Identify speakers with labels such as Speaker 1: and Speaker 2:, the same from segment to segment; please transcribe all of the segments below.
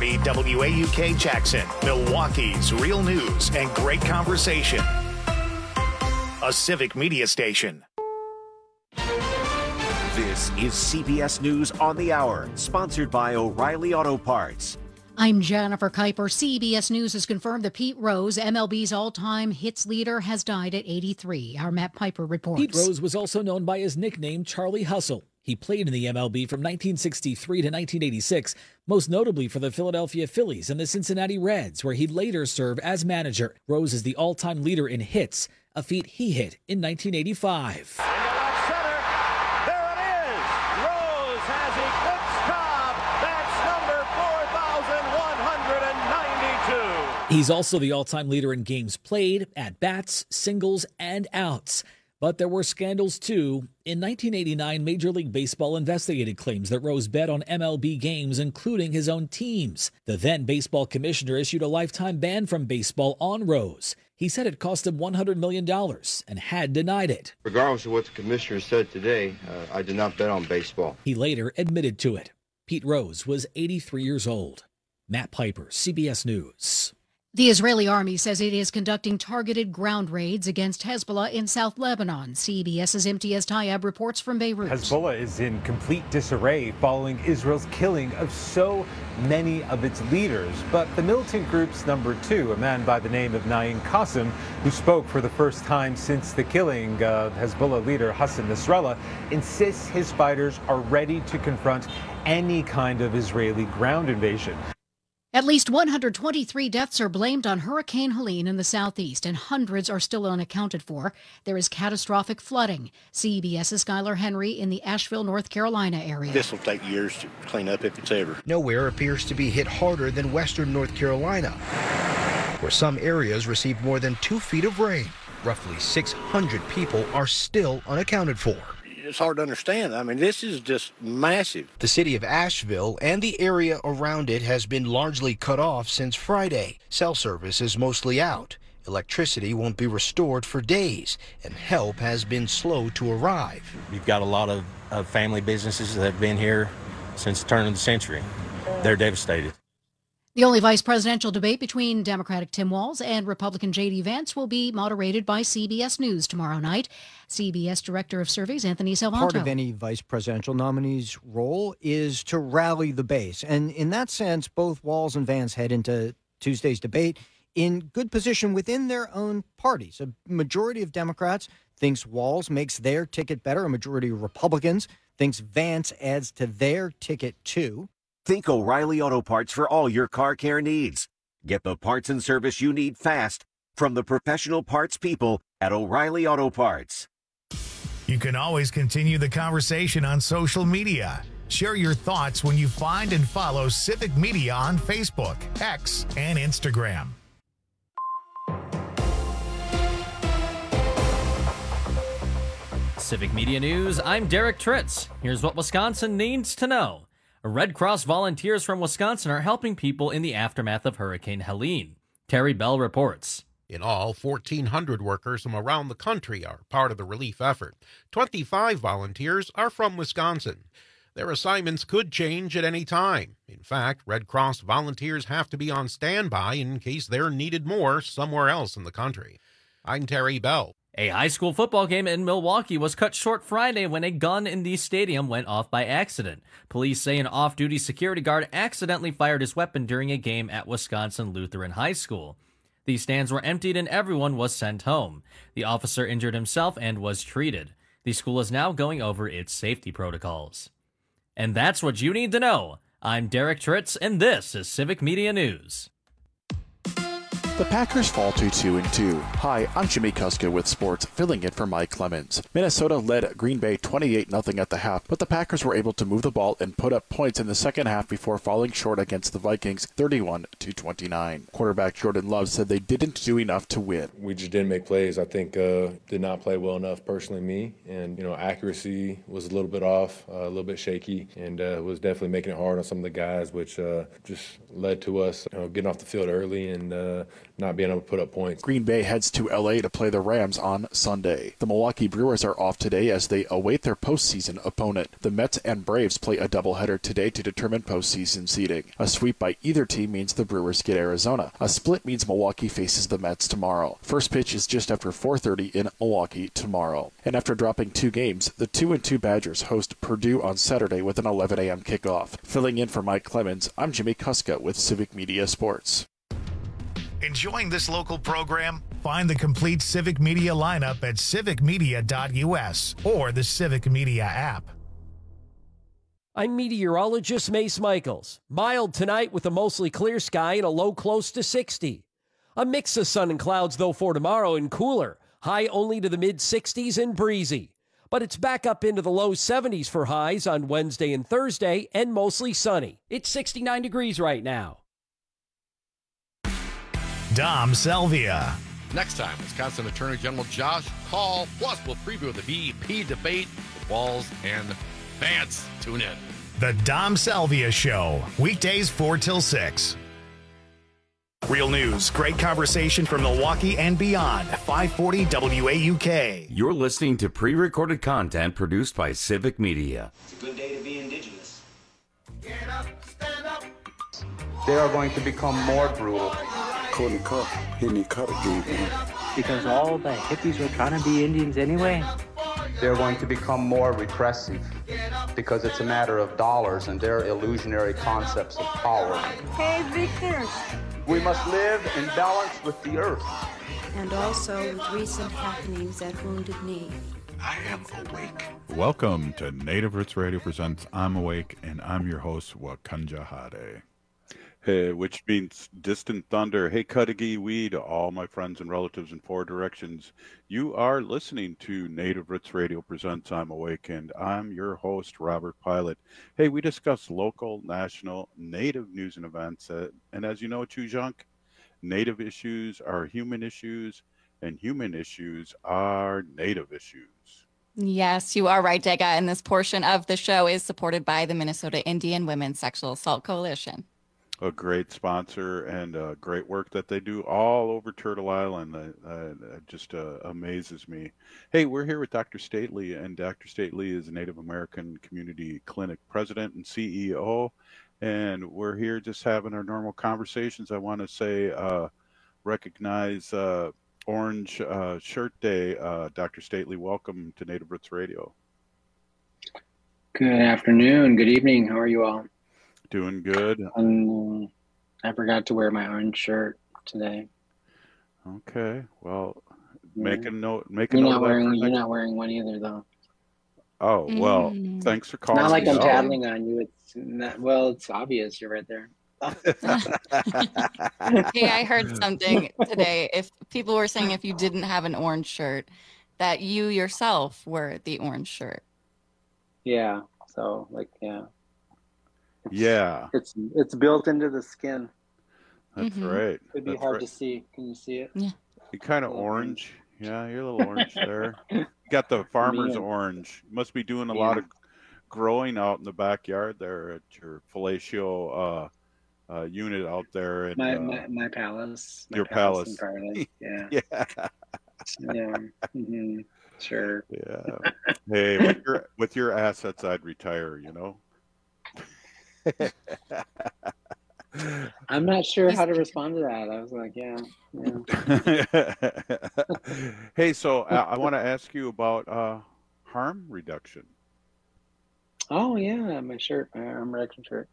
Speaker 1: 640 WAUK Jackson, Milwaukee's real news and great conversation. A Civic Media station.
Speaker 2: This is CBS News on the Hour, sponsored by O'Reilly Auto Parts.
Speaker 3: I'm Jennifer Kuiper. CBS News has confirmed that Pete Rose, MLB's all-time hits leader, has died at 83. Our Matt Piper reports.
Speaker 4: Pete Rose was also known by his nickname Charlie Hustle. He played in the MLB from 1963 to 1986, most notably for the Philadelphia Phillies and the Cincinnati Reds, where he'd later serve as manager. Rose is the all-time leader in hits, a feat he hit in 1985. He's also the all-time leader in games played, at-bats, singles, and outs. But there were scandals, too. In 1989, Major League Baseball investigated claims that Rose bet on MLB games, including his own teams. The then baseball commissioner issued a lifetime ban from baseball on Rose. He said it cost him $100 million and had denied it.
Speaker 5: Regardless of what the commissioner said today, I did not bet on baseball.
Speaker 4: He later admitted to it. Pete Rose was 83 years old. Matt Piper, CBS News.
Speaker 3: The Israeli army says it is conducting targeted ground raids against Hezbollah in South Lebanon. CBS's Imtiaz Tayeb reports from Beirut.
Speaker 6: Hezbollah is in complete disarray following Israel's killing of so many of its leaders. But the militant group's number two, a man by the name of Naim Qassem, who spoke for the first time since the killing of Hezbollah leader Hassan Nasrallah, insists his fighters are ready to confront any kind of Israeli ground invasion.
Speaker 3: At least 123 deaths are blamed on Hurricane Helene in the southeast, and hundreds are still unaccounted for. There is catastrophic flooding. CBS's Skylar Henry in the Asheville, North Carolina area.
Speaker 7: This will take years to clean up if it's ever.
Speaker 8: Nowhere appears to be hit harder than western North Carolina, where some areas received more than 2 feet of rain. Roughly 600 people are still unaccounted for.
Speaker 7: It's hard to understand. I mean, this is just massive.
Speaker 8: The city of Asheville and the area around it has been largely cut off since Friday. Cell service is mostly out. Electricity won't be restored for days, and help has been slow to arrive.
Speaker 9: We've got a lot of family businesses that have been here since the turn of the century. They're devastated.
Speaker 3: The only vice presidential debate between Democratic Tim Walz and Republican J.D. Vance will be moderated by CBS News tomorrow night. CBS Director of Surveys Anthony Salvanto.
Speaker 10: Part of any vice presidential nominee's role is to rally the base. And in that sense, both Walz and Vance head into Tuesday's debate in good position within their own parties. A majority of Democrats thinks Walz makes their ticket better. A majority of Republicans thinks Vance adds to their ticket, too.
Speaker 2: Think O'Reilly Auto Parts for all your car care needs. Get the parts and service you need fast from the professional parts people at O'Reilly Auto Parts.
Speaker 1: You can always continue the conversation on social media. Share your thoughts when you find and follow Civic Media on Facebook, X, and Instagram.
Speaker 11: Civic Media News, I'm Derek Tritz. Here's what Wisconsin needs to know. Red Cross volunteers from Wisconsin are helping people in the aftermath of Hurricane Helene. Terry Bell reports.
Speaker 12: In all, 1,400 workers from around the country are part of the relief effort. 25 volunteers are from Wisconsin. Their assignments could change at any time. In fact, Red Cross volunteers have to be on standby in case they're needed more somewhere else in the country. I'm Terry Bell.
Speaker 11: A high school football game in Milwaukee was cut short Friday when a gun in the stadium went off by accident. Police say an off-duty security guard accidentally fired his weapon during a game at Wisconsin Lutheran High School. The stands were emptied and everyone was sent home. The officer injured himself and was treated. The school is now going over its safety protocols. And that's what you need to know. I'm Derek Tritz, and this is Civic Media News.
Speaker 13: The Packers fall to 2-2. Hi, I'm Jimmy Kuska with sports, filling in for Mike Clemens. Minnesota led Green Bay 28-0 at the half, but the Packers were able to move the ball and put up points in the second half before falling short against the Vikings 31-29. Quarterback Jordan Love said they didn't do enough to win.
Speaker 14: We just didn't make plays. I think did not play well enough, personally, me. And, accuracy was a little bit off, a little bit shaky, and was definitely making it hard on some of the guys, which just led to us getting off the field early and not being able to put up points.
Speaker 13: Green Bay heads to LA to play the Rams on Sunday. The Milwaukee Brewers are off today as they await their postseason opponent. The Mets and Braves play a doubleheader today to determine postseason seeding. A sweep by either team means the Brewers get Arizona. A split means Milwaukee faces the Mets tomorrow. First pitch is just after 4:30 in Milwaukee tomorrow. And after dropping 2 games, the 2-2 Badgers host Purdue on Saturday with an 11 a.m. kickoff. Filling in for Mike Clemens, I'm Jimmy Kuska with Civic Media Sports.
Speaker 1: Enjoying this local program? Find the complete Civic Media lineup at civicmedia.us or the Civic Media app.
Speaker 15: I'm meteorologist Mace Michaels. Mild tonight with a mostly clear sky and a low close to 60. A mix of sun and clouds, though, for tomorrow and cooler. High only to the mid-60s and breezy. But it's back up into the low 70s for highs on Wednesday and Thursday and mostly sunny. It's 69 degrees right now.
Speaker 1: Dom Selvia.
Speaker 16: Next time, Wisconsin Attorney General Josh Hall. Plus, we'll preview the VP debate with Walz and Vance. Tune in.
Speaker 1: The Dom Selvia Show. Weekdays 4 till 6. Real news, great conversation from Milwaukee and beyond. 540 WAUK.
Speaker 17: You're listening to pre-recorded content produced by Civic Media.
Speaker 18: It's a good day to be indigenous.
Speaker 19: Get up, stand up.
Speaker 20: They are going to become more brutal.
Speaker 21: Courtney Cup, Henry Carter,
Speaker 22: because all the hippies were trying to be Indians anyway.
Speaker 20: They're going to become more repressive because it's a matter of dollars and their illusionary concepts of power.
Speaker 23: Hey, Victor.
Speaker 20: We must live in balance with the earth.
Speaker 23: And also with recent happenings at Wounded Knee.
Speaker 21: I am awake.
Speaker 24: Welcome to Native Roots Radio presents I'm Awake, and I'm your host, Wakanja Hade. Hey, which means distant thunder. Hey, Cudahy Wee to all my friends and relatives in 4 directions. You are listening to Native Roots Radio presents I'm Awake, and I'm your host, Robert Pilot. Hey, we discuss local, national, Native news and events. And as you know, Chujunk, Native issues are human issues, and human issues are Native issues.
Speaker 25: Yes, you are right, Dega. And this portion of the show is supported by the Minnesota Indian Women's Sexual Assault Coalition.
Speaker 24: A great sponsor and great work that they do all over Turtle Island. Just amazes me. Hey, we're here with Dr. Stately, and Dr. Stately is a Native American Community Clinic president and CEO, and we're here just having our normal conversations. I want to say recognize Orange Shirt Day. Dr. Stately, welcome to Native Roots Radio.
Speaker 26: Good afternoon, good evening. How are you all?
Speaker 24: Doing good.
Speaker 26: I forgot to wear my orange shirt today.
Speaker 24: Okay. Well,
Speaker 26: Yeah.
Speaker 24: make a note.
Speaker 26: You're not wearing one either, though.
Speaker 24: Oh, well, thanks for calling.
Speaker 26: Not like
Speaker 24: me
Speaker 26: I'm
Speaker 24: out.
Speaker 26: tattling on you. It's not, well, it's obvious. You're right there.
Speaker 25: Hey, I heard something today. If people were saying if you didn't have an orange shirt, that you yourself were the orange shirt.
Speaker 26: Yeah. So, yeah.
Speaker 24: Yeah.
Speaker 26: It's built into the skin.
Speaker 24: That's right.
Speaker 26: It'd be
Speaker 24: That's
Speaker 26: hard
Speaker 24: right.
Speaker 26: to see. Can you see it?
Speaker 25: Yeah.
Speaker 24: You're kind of orange. Yeah, you're a little orange there. You got the farmer's
Speaker 26: Me.
Speaker 24: orange. You must be doing a
Speaker 26: Yeah.
Speaker 24: lot of growing out in the backyard there at your fellatio unit out there. And,
Speaker 26: My palace. My
Speaker 24: your
Speaker 26: palace in
Speaker 24: palace.
Speaker 26: Garland. Yeah.
Speaker 24: Yeah.
Speaker 26: Yeah. hmm Sure.
Speaker 24: Yeah. Hey, with your assets, I'd retire, you know?
Speaker 26: I'm not sure how to respond to that. I was like, yeah.
Speaker 24: Hey, so I want to ask you about harm reduction.
Speaker 26: Oh yeah, my shirt, my arm reduction shirt.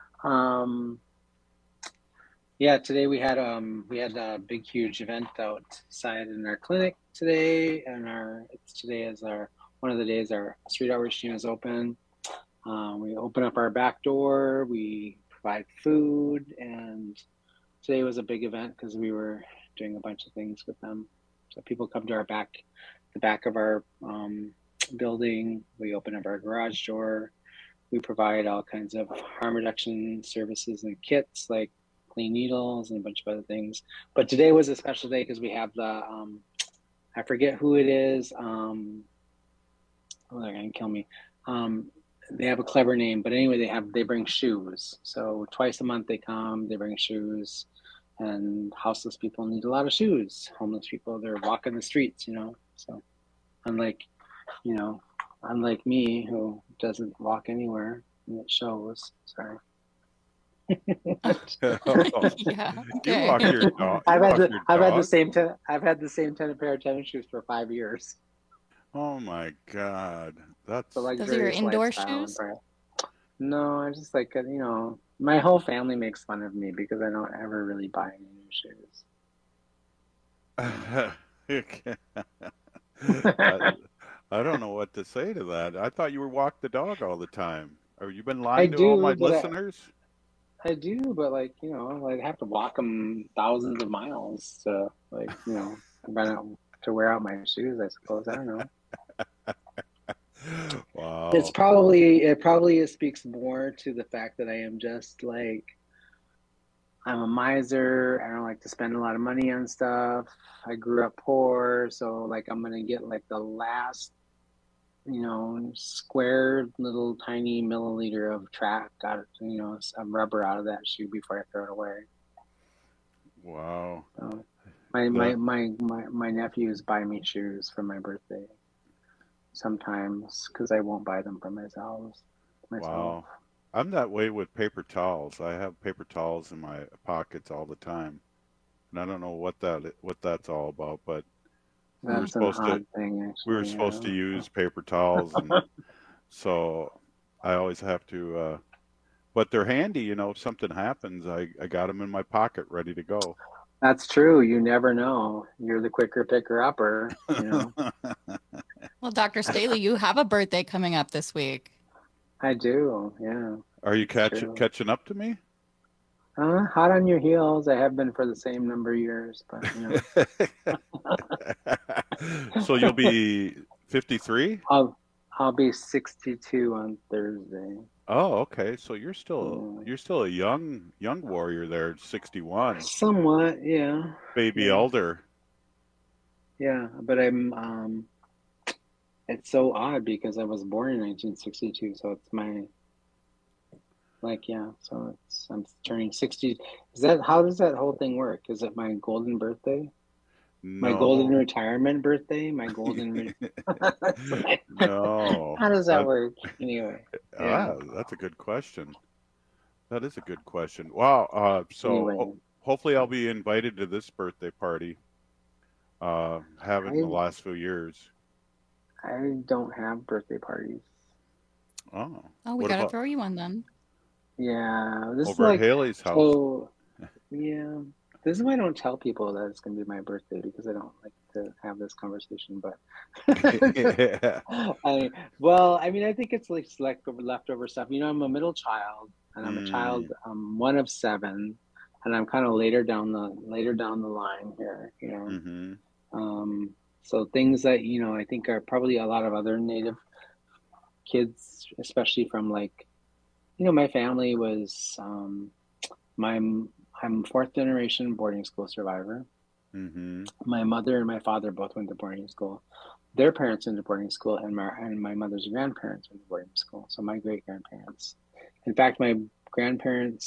Speaker 26: Yeah, today we had a big huge event outside in our clinic today, and today is one of the days our street outreach team is open. We open up our back door, we provide food, and today was a big event because we were doing a bunch of things with them. So people come to the back of our building. We open up our garage door. We provide all kinds of harm reduction services and kits like clean needles and a bunch of other things. But today was a special day because we have the, I forget who it is. Oh, they're gonna kill me. They have a clever name, but anyway, they bring shoes. So twice a month they come, they bring shoes, and houseless people need a lot of shoes. Homeless people, they're walking the streets, So unlike me, who doesn't walk anywhere, and it shows. Sorry.
Speaker 25: Yeah. Okay.
Speaker 24: You walk your dog.
Speaker 26: I've had the same 10 pair of tennis shoes for 5 years.
Speaker 24: Oh my God, that's.
Speaker 26: So, like,
Speaker 25: those are your indoor
Speaker 26: lifestyle
Speaker 25: shoes?
Speaker 26: No, I just like my whole family makes fun of me because I don't ever really buy any new shoes.
Speaker 24: I don't know what to say to that. I thought you were walk the dog all the time. Have you been lying to all my listeners?
Speaker 26: I do, but I have to walk them thousands of miles to to wear out my shoes, I suppose. I don't know.
Speaker 24: Wow.
Speaker 26: It probably speaks more to the fact that I am just I'm a miser. I don't like to spend a lot of money on stuff. I grew up poor, so I'm gonna get the last square little tiny milliliter of track out of some rubber out of that shoe before I throw it away.
Speaker 24: Wow.
Speaker 26: So my nephews buy me shoes for my birthday sometimes because I won't buy them for myself.
Speaker 24: Wow. I'm that way with paper towels. I have paper towels in my pockets all the time, and I don't know what that's all about, but we were supposed to use paper towels, and so I always have to. But they're handy, if something happens, I got them in my pocket, ready to go.
Speaker 26: That's true. You never know. You're the quicker picker upper.
Speaker 25: Well, Dr. Staley, you have a birthday coming up this week.
Speaker 26: I do. Yeah.
Speaker 24: Are you catching up to me?
Speaker 26: Hot on your heels. I have been for the same number of years, but
Speaker 24: So you'll be 53?
Speaker 26: I'll be 62 on Thursday.
Speaker 24: Oh, okay. So you're still a young warrior there, 61.
Speaker 26: Somewhat, yeah.
Speaker 24: Baby elder.
Speaker 26: Yeah, but I'm it's so odd because I was born in 1962, so it's my so I'm turning 60. How does that whole thing work? Is it my golden birthday?
Speaker 24: No.
Speaker 26: My golden retirement birthday? My golden
Speaker 24: No.
Speaker 26: How does that work? Anyway. Yeah.
Speaker 24: That's a good question. That is a good question. Wow. So hopefully I'll be invited to this birthday party. Haven't in the last few years.
Speaker 26: I don't have birthday parties.
Speaker 24: Oh.
Speaker 25: We gotta throw you one then.
Speaker 26: Yeah. This
Speaker 24: over
Speaker 26: is
Speaker 24: at Haley's house.
Speaker 26: So, yeah. This is why I don't tell people that it's going to be my birthday, because I don't like to have this conversation. But I think it's leftover stuff. I'm a middle child, and I'm a child. I'm one of 7, and I'm kind of later down the line here. So things that I think are probably a lot of other Native kids, especially from my family was I'm 4th generation boarding school survivor.
Speaker 24: Mm-hmm.
Speaker 26: My mother and my father both went to boarding school. Their parents went to boarding school, and my mother's grandparents went to boarding school. So my great grandparents. In fact, my grandparent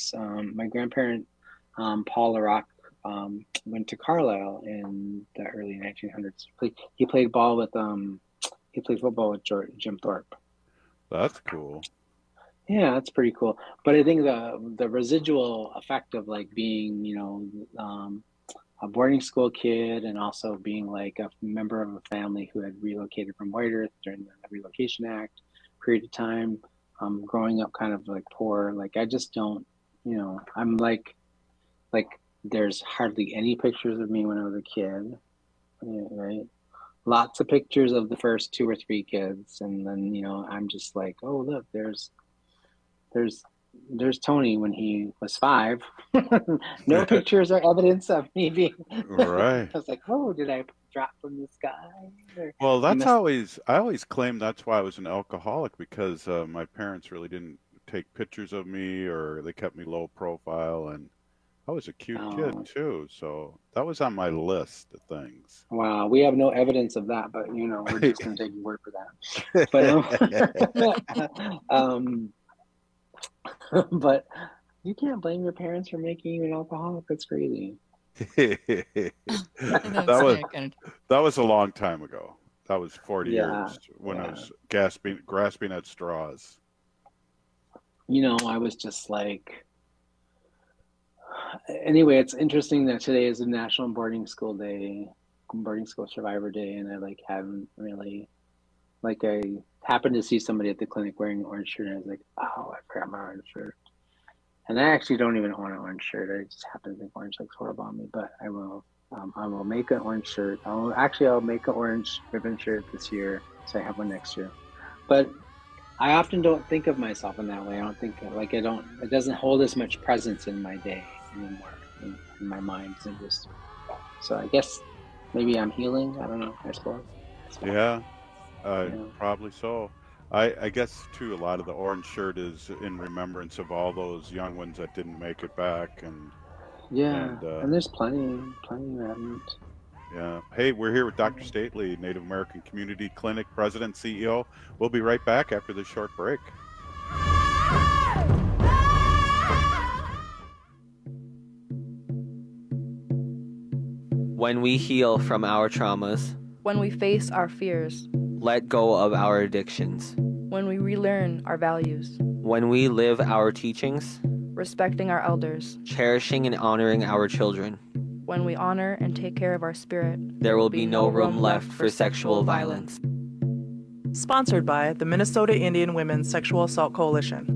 Speaker 26: Paul LaRock went to Carlisle in the early 1900s. He played football with Jim Thorpe.
Speaker 24: That's cool.
Speaker 26: Yeah, that's pretty cool. But I think the residual effect of being, a boarding school kid, and also being a member of a family who had relocated from White Earth during the Relocation Act period of time, growing up kind of poor. I just don't, I'm there's hardly any pictures of me when I was a kid, right? Lots of pictures of the first 2 or 3 kids, and then I'm just oh look, there's Tony when he was 5. No pictures or evidence of me being
Speaker 24: right.
Speaker 26: I was oh, did I drop from the sky?
Speaker 24: Well, I always claimed that's why I was an alcoholic, because my parents really didn't take pictures of me, or they kept me low profile, and I was a cute kid too, so that was on my list of things.
Speaker 26: Wow, we have no evidence of that, but we're just going to take your word for that. But You can't blame your parents for making you an alcoholic. That's crazy.
Speaker 24: that was a long time ago. That was 40 years when I was grasping at straws.
Speaker 26: You know, I was just like, anyway, it's interesting that today is a National Boarding School Day, Boarding School Survivor Day, and I haven't really, I happened to see somebody at the clinic wearing an orange shirt, and I was like, oh, I forgot my orange shirt. And I actually don't even own an orange shirt. I just happen to think orange looks horrible on me, but I will make an orange shirt. I'll make an orange ribbon shirt this year, so I have one next year. But I often don't think of myself in that way. I don't think it doesn't hold as much presence in my day anymore, in my mind. So I guess maybe I'm healing. I don't know, I suppose.
Speaker 24: Yeah, probably so. I guess too, a lot of the orange shirt is in remembrance of all those young ones that didn't make it back, and
Speaker 26: there's plenty that haven't.
Speaker 24: Yeah. Hey, we're here with Dr. Stately, Native American Community Clinic President, CEO. We'll be right back after this short break.
Speaker 4: When we heal from our traumas,
Speaker 5: when we face our fears,
Speaker 4: let go of our addictions,
Speaker 5: when we relearn our values,
Speaker 4: when we live our teachings,
Speaker 5: respecting our elders,
Speaker 4: cherishing and honoring our children,
Speaker 5: when we honor and take care of our spirit,
Speaker 4: there will be no room left for sexual violence.
Speaker 6: Sponsored by the Minnesota Indian Women's Sexual Assault Coalition.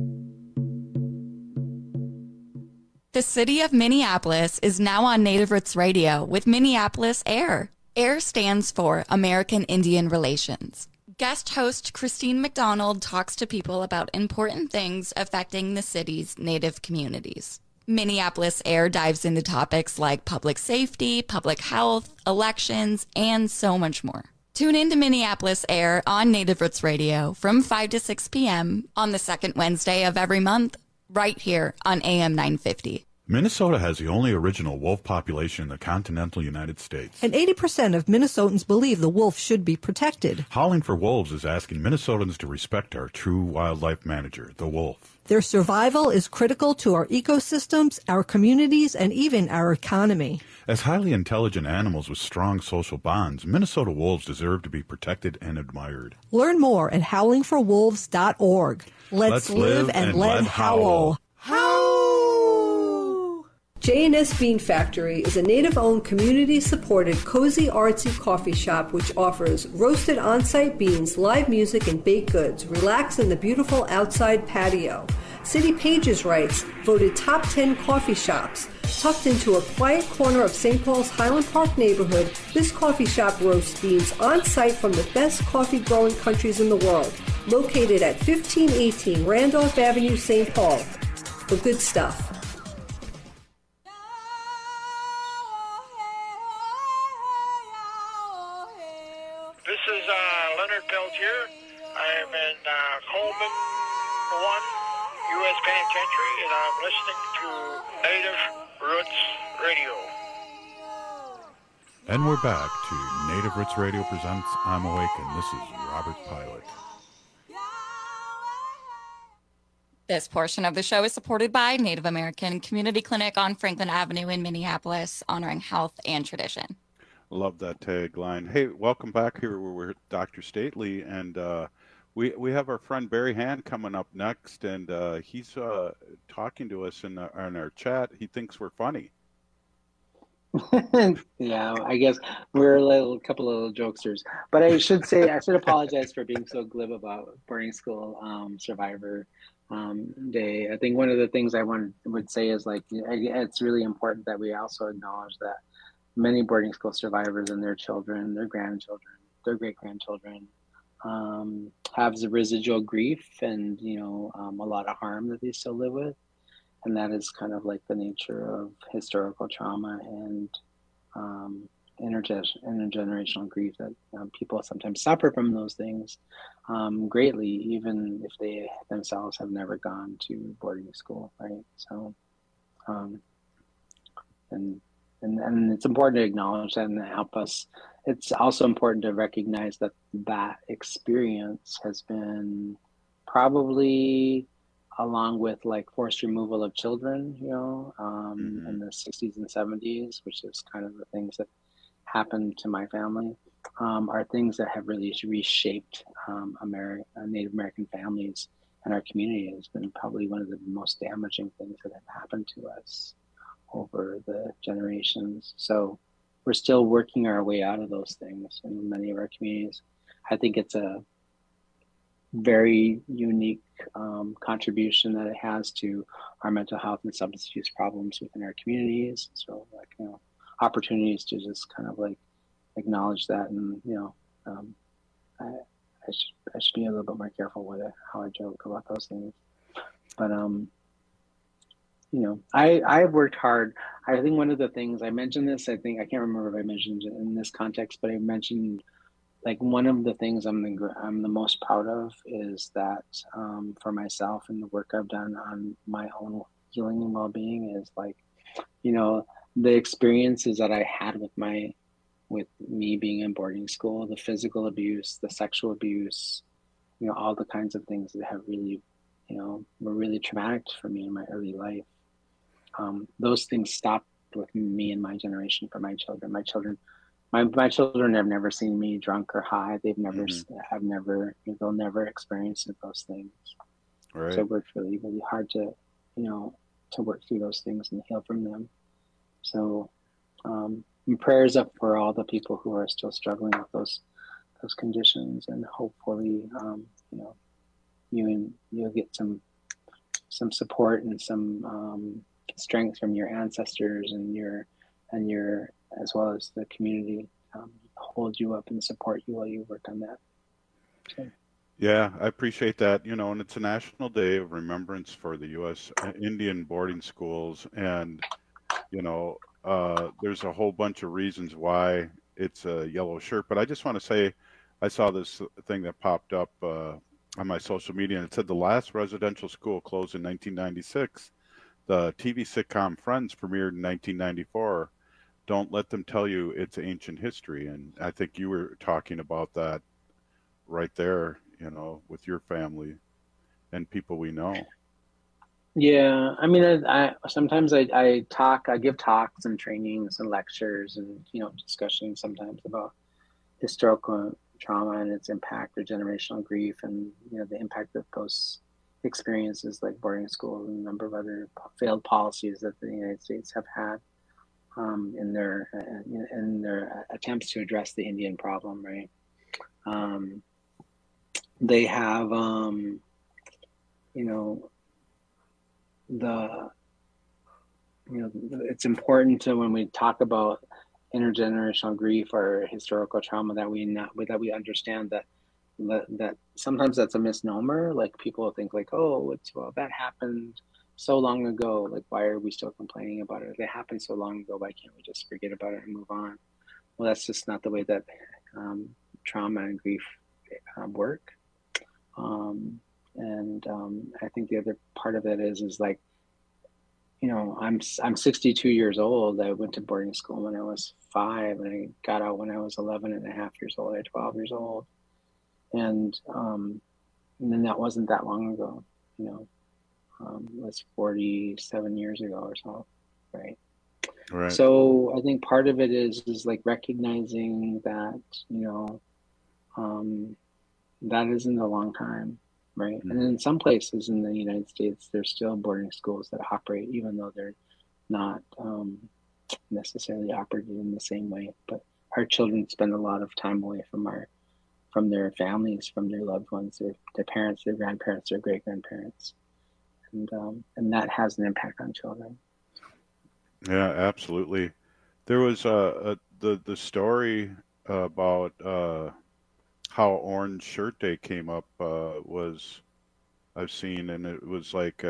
Speaker 25: The city of Minneapolis is now on Native Roots Radio with Minneapolis AIR. AIR stands for American Indian Relations. Guest host Christine McDonald talks to people about important things affecting the city's Native communities. Minneapolis AIR dives into topics like public safety, public health, elections, and so much more. Tune in to Minneapolis AIR on Native Roots Radio from 5 to 6 p.m. on the second Wednesday of every month, right here on AM 950.
Speaker 24: Minnesota has the only original wolf population in the continental United States.
Speaker 7: And 80% of Minnesotans believe the wolf should be protected.
Speaker 24: Howling for Wolves is asking Minnesotans to respect our true wildlife manager, the wolf.
Speaker 7: Their survival is critical to our ecosystems, our communities, and even our economy.
Speaker 24: As highly intelligent animals with strong social bonds, Minnesota wolves deserve to be protected and admired.
Speaker 7: Learn more at howlingforwolves.org. Let's live and let howl. J&S Bean Factory is a Native-owned, community-supported, cozy, artsy coffee shop which offers roasted on-site beans, live music, and baked goods. Relax in the beautiful outside patio. City Pages writes, voted top 10 coffee shops. Tucked into a quiet corner of St. Paul's Highland Park neighborhood, this coffee shop roasts beans on-site from the best coffee-growing countries in the world. Located at 1518 Randolph Avenue, St. Paul. The good stuff.
Speaker 8: This is Leonard Peltier. I am in Coleman 1 U.S. Penitentiary, and I'm listening to Native Roots Radio.
Speaker 24: And we're back to Native Roots Radio presents I'm Awake, and this is Robert Pilot.
Speaker 25: This portion of the show is supported by Native American Community Clinic on Franklin Avenue in Minneapolis, honoring health and tradition.
Speaker 24: Love that tagline. Hey, welcome back. Here we're with Dr. Stately, and we have our friend Barry Hand coming up next, and he's talking to us in our chat. He thinks we're funny.
Speaker 26: Yeah, I guess we're a couple of little jokesters. But I should apologize for being so glib about boarding school survivor day. I think one of the things I would say is it's really important that we also acknowledge that many boarding school survivors and their children, their grandchildren, their great-grandchildren have the residual grief and, a lot of harm that they still live with. And that is kind of like the nature of historical trauma and intergenerational grief, that people sometimes suffer from those things greatly, even if they themselves have never gone to boarding school, right? So, and it's important to acknowledge that and help us. It's also important to recognize that experience has been probably along with like forced removal of children, in the 60s and 70s, which is kind of the things that happened to my family, are things that have really reshaped Native American families and our community. Has been probably one of the most damaging things that have happened to us over the generations. So we're still working our way out of those things in many of our communities. I think it's a very unique contribution that it has to our mental health and substance use problems within our communities. So opportunities to just kind of like acknowledge that, and I should be a little bit more careful with it, how I joke about those things. But I've worked hard. I think one of the things I mentioned this, I can't remember if I mentioned it in this context, but I mentioned like one of the things I'm the most proud of is that for myself and the work I've done on my own healing and well-being is like, the experiences that I had with me being in boarding school, the physical abuse, the sexual abuse, all the kinds of things that have really, were really traumatic for me in my early life. Those things stopped with me and my generation for my children. My children have never seen me drunk or high. They've never, they'll never experience those things.
Speaker 24: Right.
Speaker 26: So I worked really, really hard to work through those things and heal from them. So, prayers up for all the people who are still struggling with those conditions, and hopefully, you'll get some support and some strength from your ancestors and your as well as the community hold you up and support you while you work on that. So.
Speaker 24: Yeah, I appreciate that. And it's a National Day of Remembrance for the U.S. Indian boarding schools, and there's a whole bunch of reasons why it's a yellow shirt. But I just want to say, I saw this thing that popped up on my social media, and it said the last residential school closed in 1996. The TV sitcom Friends premiered in 1994. Don't let them tell you it's ancient history. And I think you were talking about that right there, with your family and people we know.
Speaker 26: Yeah, I mean, I sometimes I give talks and trainings and lectures and discussions sometimes about historical trauma and its impact or generational grief, and the impact of those experiences like boarding school and a number of other failed policies that the United States have had in their attempts to address the Indian problem, right? They have it's important to, when we talk about intergenerational grief or historical trauma, that we understand that sometimes that's a misnomer. Like people think like, that happened so long ago. Like, why are we still complaining about it? If it happened so long ago, why can't we just forget about it and move on? Well, that's just not the way that trauma and grief work. I think the other part of it is like, I'm 62 years old. I went to boarding school when I was 5, and I got out when I was 11 and a half years old, or 12 years old. And then that wasn't that long ago, it was 47 years ago or so, right?
Speaker 24: Right.
Speaker 26: So I think part of it is like recognizing that, that isn't a long time, right? And in some places in the United States, there's still boarding schools that operate, even though they're not necessarily operated in the same way. But our children spend a lot of time away from their families, from their loved ones, their parents, their grandparents, their great-grandparents. And that has an impact on children.
Speaker 24: Yeah, absolutely. There was the story about how Orange Shirt Day came up I've seen, and it was like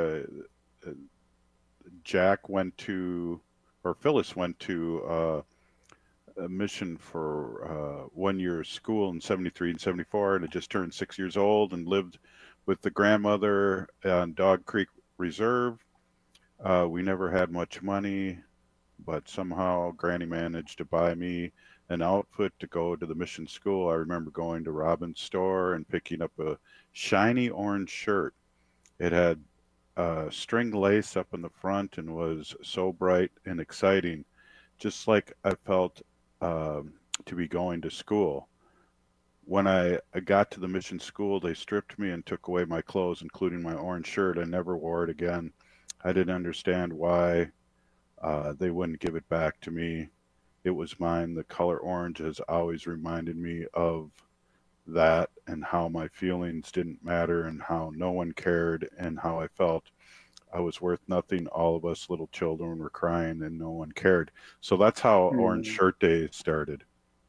Speaker 24: Phyllis went to a mission for 1 year of school in 73 and 74, and had just turned 6 years old, and lived with the grandmother on Dog Creek Reserve. We never had much money, but somehow Granny managed to buy me an outfit to go to the mission school. I remember going to Robin's store and picking up a shiny orange shirt. It had string lace up in the front and was so bright and exciting, just like I felt to be going to school. When I got to the mission school, they stripped me and took away my clothes, including my orange shirt. I never wore it again. I didn't understand why they wouldn't give it back to me. It was mine. The color orange has always reminded me of that and how my feelings didn't matter and how no one cared and how I felt I was worth nothing. All of us little children were crying and no one cared. So that's how Orange Shirt Day started.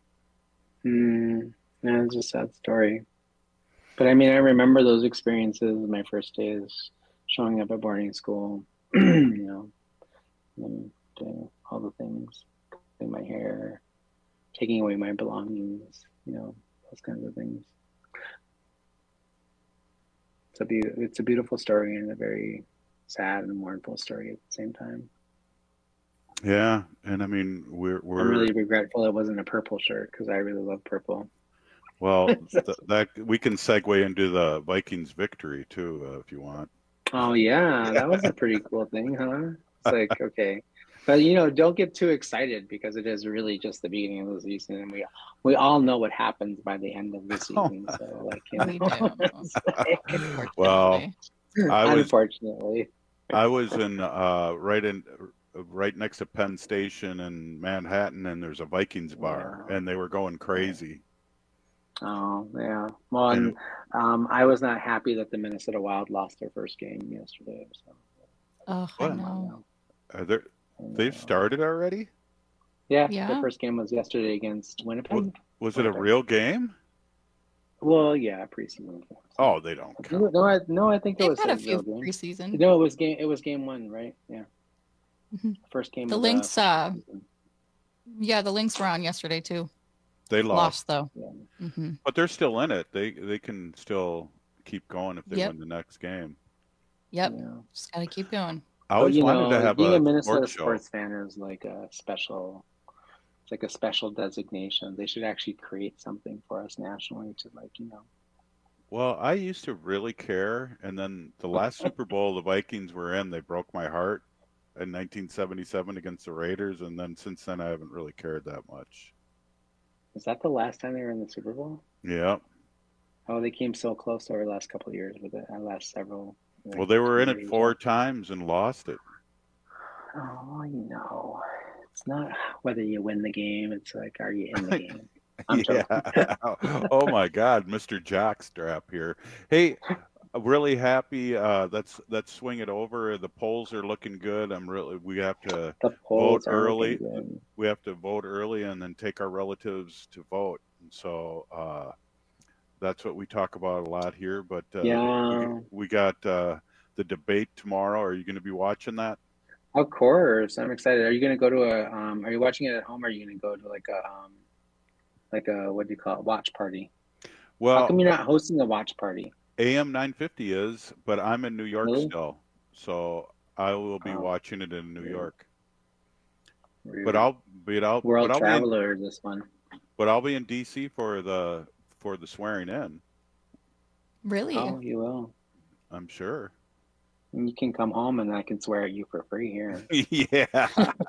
Speaker 26: Yeah, it's a sad story. But I mean, I remember those experiences, my first days showing up at boarding school, you know, and doing all the things, cutting my hair, taking away my belongings, you know, those kinds of things. It's a beautiful story and a very sad and mournful story at the same time.
Speaker 24: Yeah, and I mean, we're
Speaker 26: I'm really regretful it wasn't a purple shirt because I really love purple.
Speaker 24: Well, that we can segue into the Vikings victory too, if you want.
Speaker 26: Oh yeah, that was a pretty cool thing, huh? It's like, okay, but you know, don't get too excited because it is really just the beginning of the season, and we all know what happens by the end of the season. So, like, you know.
Speaker 24: Well,
Speaker 26: unfortunately,
Speaker 24: I was in right next to Penn Station in Manhattan, and there's a Vikings bar, and they were going crazy.
Speaker 26: Oh yeah. Well, and I was not happy that the Minnesota Wild lost their first game yesterday. So.
Speaker 2: Oh, I know.
Speaker 24: They've started already?
Speaker 26: Yeah. The first game was yesterday against Winnipeg.
Speaker 24: Was it a real game?
Speaker 26: Well, yeah, preseason.
Speaker 24: Oh, they don't count.
Speaker 26: No, I think it was
Speaker 2: had a few
Speaker 26: game.
Speaker 2: preseason.
Speaker 26: No, it was game one, right? Yeah.
Speaker 2: Mm-hmm.
Speaker 26: First game.
Speaker 2: The Lynx. Yeah, the Lynx were on yesterday too.
Speaker 24: They lost
Speaker 2: though.
Speaker 26: Yeah.
Speaker 2: Mm-hmm.
Speaker 24: But they're still in it. They can still keep going if they win the next game.
Speaker 2: Yep. Yeah. Just gotta keep going.
Speaker 24: I always wanted to have
Speaker 26: being a
Speaker 24: sports
Speaker 26: Minnesota sports fan is like a special. It's like a special designation. They should actually create something for us nationally to, like, you know.
Speaker 24: Well, I used to really care, and then the last Super Bowl the Vikings were in, they broke my heart in 1977 against the Raiders, and then since then I haven't really cared that much.
Speaker 26: Was that the last time they were in the Super Bowl?
Speaker 24: Yeah.
Speaker 26: Oh, they came so close over the last couple of years with the last several.
Speaker 24: Like, well, they were in it 4 times and lost it.
Speaker 26: Oh, you know, it's not whether you win the game. It's like, are you in the game?
Speaker 24: Yeah. Oh my God, Mr. Jockstrap here. Hey, really happy. Let's swing it over. The polls are looking good. We have to vote early. We have to vote early and then take our relatives to vote. And so that's what we talk about a lot here. But we got the debate tomorrow. Are you going to be watching that?
Speaker 26: Of course, I'm excited. Are you going to go to are you watching it at home? Or are you going to go to like a what do you call it, watch party?
Speaker 24: Well,
Speaker 26: how come you're not hosting a watch party?
Speaker 24: AM 950 is, but I'm in New York still, so I will be watching it in New York. Really? But I'll
Speaker 26: World Traveler this one.
Speaker 24: But I'll be in DC for the swearing in.
Speaker 2: Really?
Speaker 26: Oh, you will.
Speaker 24: I'm sure.
Speaker 26: And you can come home and I can swear at you for free here.
Speaker 24: Yeah.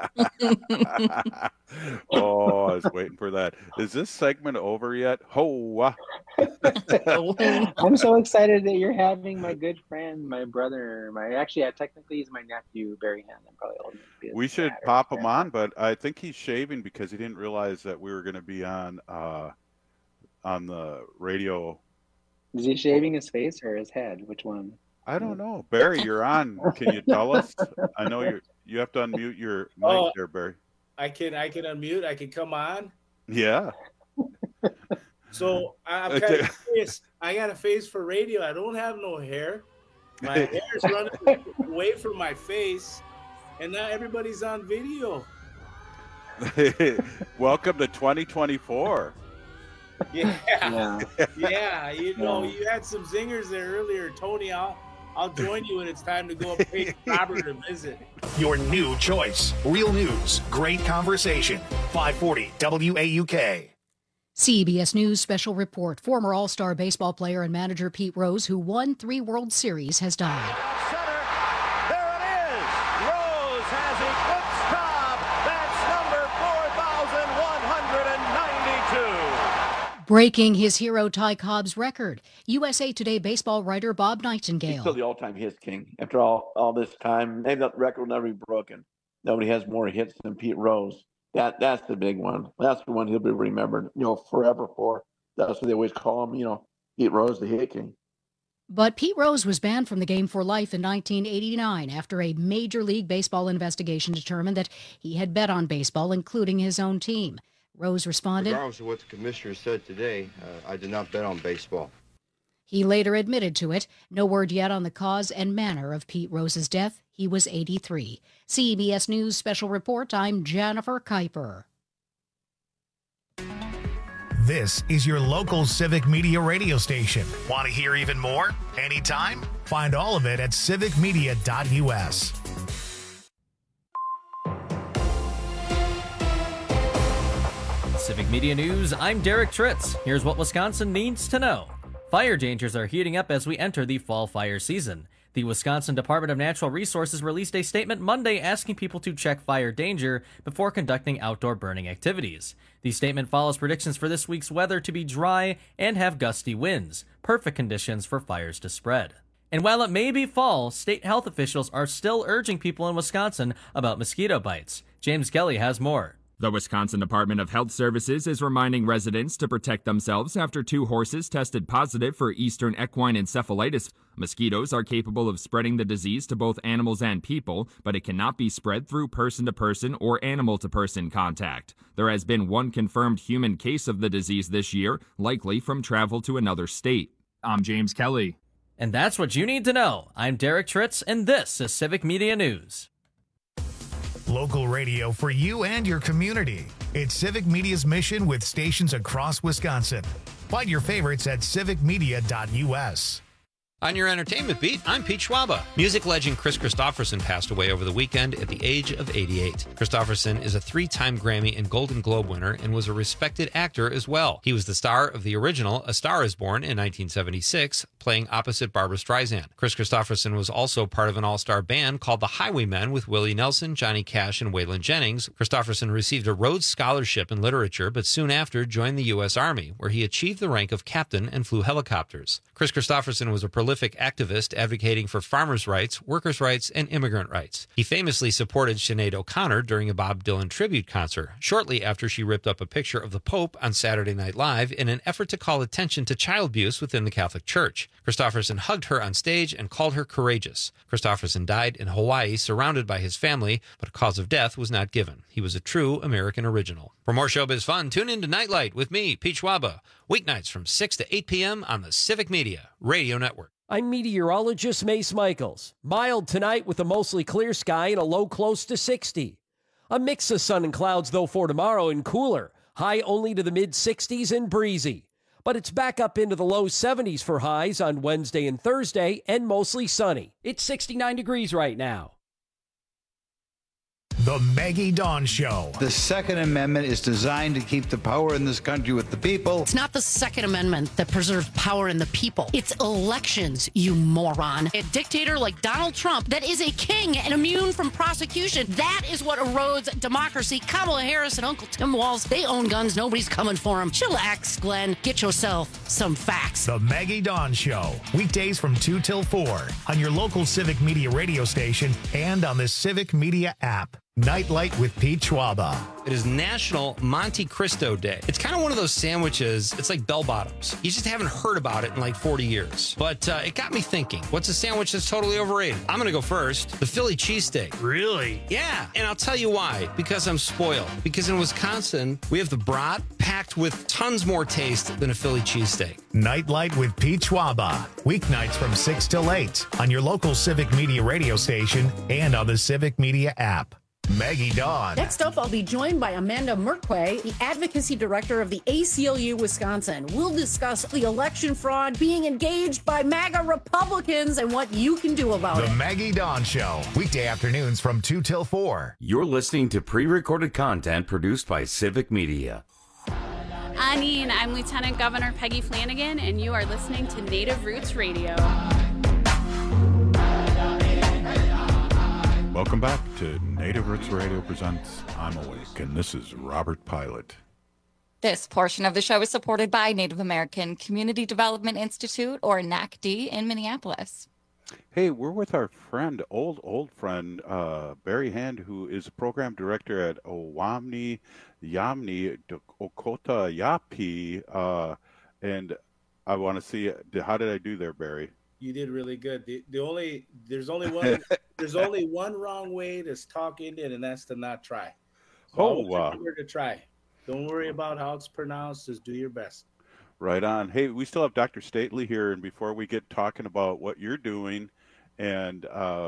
Speaker 24: Oh, I was waiting for that. Is this segment over yet? Ho!
Speaker 26: I'm so excited that you're having my good friend, my brother, technically he's my nephew, Barry Hand. I'm probably old enough to be
Speaker 24: we should pop him on, but I think he's shaving because he didn't realize that we were going to be on the radio.
Speaker 26: Is he shaving his face or his head? Which one?
Speaker 24: I don't know. Barry, you're on. Can you tell us? I know you have to unmute your mic there, Barry.
Speaker 3: I can unmute. I can come on.
Speaker 24: Yeah.
Speaker 3: So I'm kind of curious. I got a face for radio. I don't have no hair. My hair is running away from my face, and now everybody's on video.
Speaker 24: Welcome to 2024.
Speaker 3: Yeah. You know, you had some zingers there earlier, Tony. I'll join you when it's time to go and pay Robert a visit.
Speaker 1: Your new choice. Real news. Great conversation. 540 WAUK.
Speaker 9: CBS News special report. Former All-Star baseball player and manager Pete Rose, who won 3 World Series, has died. Breaking his hero Ty Cobb's record, USA Today baseball writer Bob Nightingale.
Speaker 10: He's still the all-time hits king after all this time. Maybe that record will never be broken. Nobody has more hits than Pete Rose. That's the big one. That's the one he'll be remembered, forever for. That's what they always call him, Pete Rose, the hit king.
Speaker 9: But Pete Rose was banned from the game for life in 1989 after a Major League Baseball investigation determined that he had bet on baseball, including his own team. Rose responded,
Speaker 11: "Regardless of what the commissioner said today, I did not bet on baseball."
Speaker 9: He later admitted to it. No word yet on the cause and manner of Pete Rose's death. He was 83. CBS News Special Report, I'm Jennifer Kuiper.
Speaker 1: This is your local Civic Media radio station. Want to hear even more? Anytime? Find all of it at civicmedia.us.
Speaker 12: Civic Media News, I'm Derek Tritz. Here's what Wisconsin needs to know. Fire dangers are heating up as we enter the fall fire season. The Wisconsin Department of Natural Resources released a statement Monday asking people to check fire danger before conducting outdoor burning activities. The statement follows predictions for this week's weather to be dry and have gusty winds, perfect conditions for fires to spread. And while it may be fall, state health officials are still urging people in Wisconsin about mosquito bites. James Kelly has more.
Speaker 13: The Wisconsin Department of Health Services is reminding residents to protect themselves after 2 horses tested positive for Eastern equine encephalitis. Mosquitoes are capable of spreading the disease to both animals and people, but it cannot be spread through person-to-person or animal-to-person contact. There has been 1 confirmed human case of the disease this year, likely from travel to another state. I'm James Kelly.
Speaker 12: And that's what you need to know. I'm Derek Tritz, and this is Civic Media News.
Speaker 1: Local radio for you and your community. It's Civic Media's mission with stations across Wisconsin. Find your favorites at civicmedia.us.
Speaker 14: On your entertainment beat, I'm Pete Schwaba. Music legend Chris Christopherson passed away over the weekend at the age of 88. Christopherson is a 3-time Grammy and Golden Globe winner and was a respected actor as well. He was the star of the original A Star is Born in 1976, playing opposite Barbra Streisand. Chris Christopherson was also part of an all-star band called the Highwaymen with Willie Nelson, Johnny Cash, and Waylon Jennings. Christopherson received a Rhodes Scholarship in Literature, but soon after joined the U.S. Army, where he achieved the rank of captain and flew helicopters. Chris Christopherson was a prolific activist advocating for farmers' rights, workers' rights, and immigrant rights. He famously supported Sinead O'Connor during a Bob Dylan tribute concert, shortly after she ripped up a picture of the Pope on Saturday Night Live in an effort to call attention to child abuse within the Catholic Church. Christopherson hugged her on stage and called her courageous. Christopherson died in Hawaii, surrounded by his family, but a cause of death was not given. He was a true American original. For more showbiz fun, tune in to Nightlight with me, Pete Schwaba, weeknights from 6 to 8 p.m. on the Civic Media Radio Network.
Speaker 15: I'm meteorologist Mace Michaels. Mild tonight with a mostly clear sky and a low close to 60. A mix of sun and clouds, though, for tomorrow and cooler. High only to the mid-60s and breezy. But it's back up into the low 70s for highs on Wednesday and Thursday and mostly sunny. It's 69 degrees right now.
Speaker 1: The Maggie Dawn Show.
Speaker 27: The Second Amendment is designed to keep the power in this country with the people.
Speaker 28: It's not the Second Amendment that preserves power in the people. It's elections, you moron. A dictator like Donald Trump that is a king and immune from prosecution. That is what erodes democracy. Kamala Harris and Uncle Tim Walz, they own guns. Nobody's coming for them. Chillax, Glenn. Get yourself some facts.
Speaker 1: The Maggie Dawn Show. Weekdays from 2 till 4 on your local Civic Media radio station and on the Civic Media app. Nightlight with Pete Schwaba.
Speaker 14: It is National Monte Cristo Day. It's kind of one of those sandwiches, it's like bell bottoms. You just haven't heard about it in like 40 years. But it got me thinking, what's a sandwich that's totally overrated? I'm going to go first. The Philly cheesesteak.
Speaker 3: Really?
Speaker 14: Yeah, and I'll tell you why. Because I'm spoiled. Because in Wisconsin, we have the brat packed with tons more taste than a Philly cheesesteak.
Speaker 1: Nightlight with Pete Schwaba. Weeknights from 6 till 8 on your local Civic Media radio station and on the Civic Media app. Maggie Dawn.
Speaker 29: Next up, I'll be joined by Amanda Merkwe, the advocacy director of the ACLU Wisconsin. We'll discuss the election fraud being engaged by MAGA Republicans and what you can do about it.
Speaker 1: The Maggie Dawn Show, weekday afternoons from 2 till 4.
Speaker 17: You're listening to pre-recorded content produced by Civic Media.
Speaker 30: Anine, I'm Lieutenant Governor Peggy Flanagan, and you are listening to Native Roots Radio.
Speaker 24: Welcome back to Native Roots Radio presents I'm Awake, and this is Robert Pilot.
Speaker 25: This portion of the show is supported by Native American Community Development Institute, or NACD, in Minneapolis.
Speaker 24: Hey, we're with our friend, old friend, Barry Hand, who is program director at Owamni Yamni Okota Yapi. And I want to see, how did I do there, Barry?
Speaker 3: You did really good. There's only one wrong way to talk Indian, and that's to not try. So remember to try. Don't worry about how it's pronounced. Just do your best.
Speaker 24: Right on. Hey, we still have Dr. Stately here, and before we get talking about what you're doing, and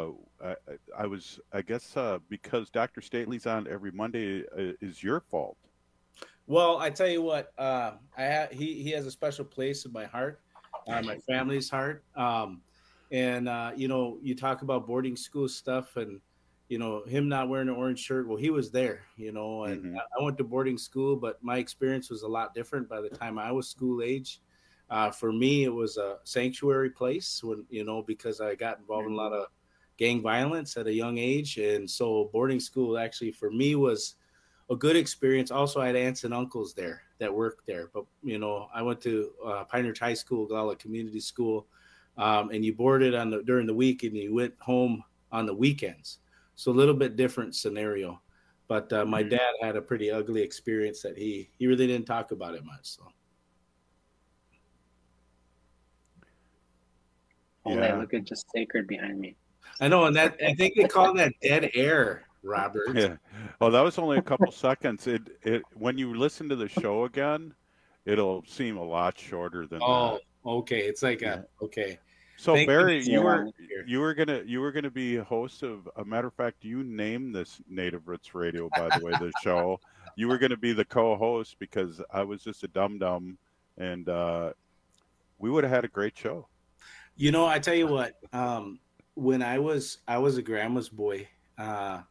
Speaker 24: I guess because Dr. Stately's on every Monday is your fault.
Speaker 3: Well, I tell you what, he has a special place in my heart, my family's heart, and you talk about boarding school stuff and. Him not wearing an orange shirt. Well, he was there, and I went to boarding school, but my experience was a lot different by the time I was school age. For me, it was a sanctuary place because I got involved in a lot of gang violence at a young age. And so boarding school actually for me was a good experience. Also, I had aunts and uncles there that worked there. But, I went to Pine Ridge High School, Gala Community School, and you boarded during the week and you went home on the weekends. So a little bit different scenario, but my dad had a pretty ugly experience that he really didn't talk about it much. So,
Speaker 26: that look at just sacred behind me.
Speaker 3: I know, and I think they call that dead air, Robert.
Speaker 24: Yeah. Oh, that was only a couple seconds. It when you listen to the show again, it'll seem a lot shorter than.
Speaker 3: Oh, okay. It's like okay.
Speaker 24: So Barry, you were gonna be host of. A matter of fact, you named this Native Roots Radio, by the way, the show. You were gonna be the co-host because I was just a dum-dum, and we would have had a great show.
Speaker 3: I tell you what. When I was a grandma's boy, and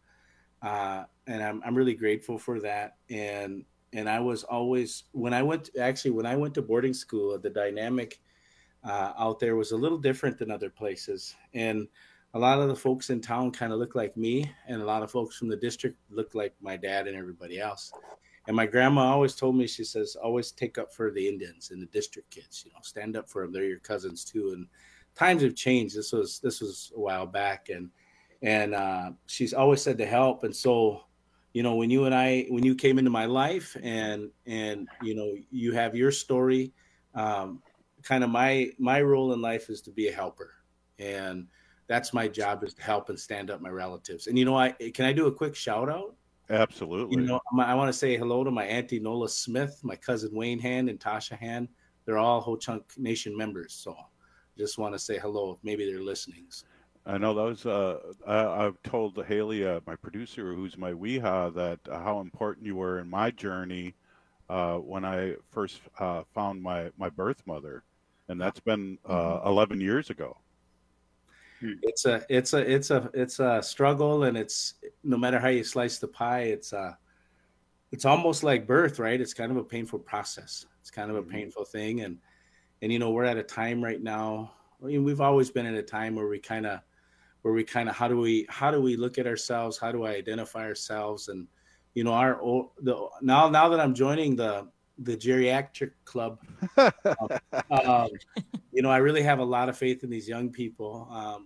Speaker 3: I'm really grateful for that. And I was always when I went to boarding school, the dynamic. Out there was a little different than other places. And a lot of the folks in town kind of looked like me, and a lot of folks from the district looked like my dad and everybody else. And my grandma always told me, she says, always take up for the Indians and the district kids, stand up for them. They're your cousins too. And times have changed. This was a while back. And she's always said to help. And so, when you came into my life and you have your story, kind of my role in life is to be a helper, and that's my job, is to help and stand up my relatives. And can I do a quick shout out?
Speaker 24: Absolutely.
Speaker 3: I want to say hello to my auntie Nola Smith, my cousin Wayne Hand, and Tasha Hand. They're all Ho-Chunk Nation members, so just want to say hello if maybe they're listening.
Speaker 24: I know that was I've told Haley, my producer, who's my Weeha, that how important you were in my journey when I first found my birth mother. And that's been 11 years ago.
Speaker 3: It's a struggle, and it's no matter how you slice the pie, it's almost like birth, right? It's kind of a painful process. It's kind of a painful thing, and we're at a time right now. I mean, we've always been at a time where we kind of how do we look at ourselves? How do I identify ourselves? And now that I'm joining the geriatric club, I really have a lot of faith in these young people,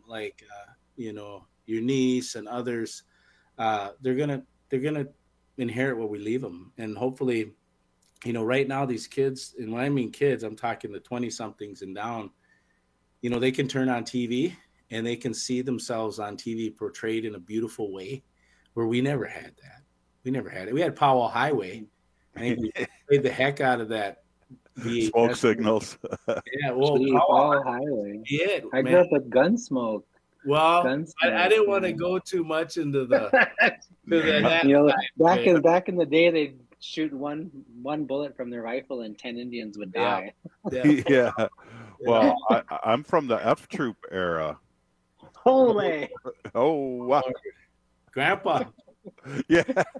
Speaker 3: your niece and others. They're gonna inherit what we leave them, and hopefully, right now these kids, and when I mean kids, I'm talking the 20-somethings and down. They can turn on TV and they can see themselves on TV portrayed in a beautiful way, where we never had that. We never had it. We had Powell Highway. I think we played the heck out of that.
Speaker 24: Smoke signals.
Speaker 3: Yeah, well,
Speaker 26: Powell Highway.
Speaker 3: Yeah,
Speaker 26: I grew up with Gunsmoke.
Speaker 3: Well, I didn't want to go too much into the.
Speaker 26: Back in the day, they'd shoot one bullet from their rifle and 10 Indians would die.
Speaker 24: Yeah. Well, I'm from the F Troop era.
Speaker 26: Holy!
Speaker 24: Oh wow,
Speaker 3: Grandpa.
Speaker 24: Yeah.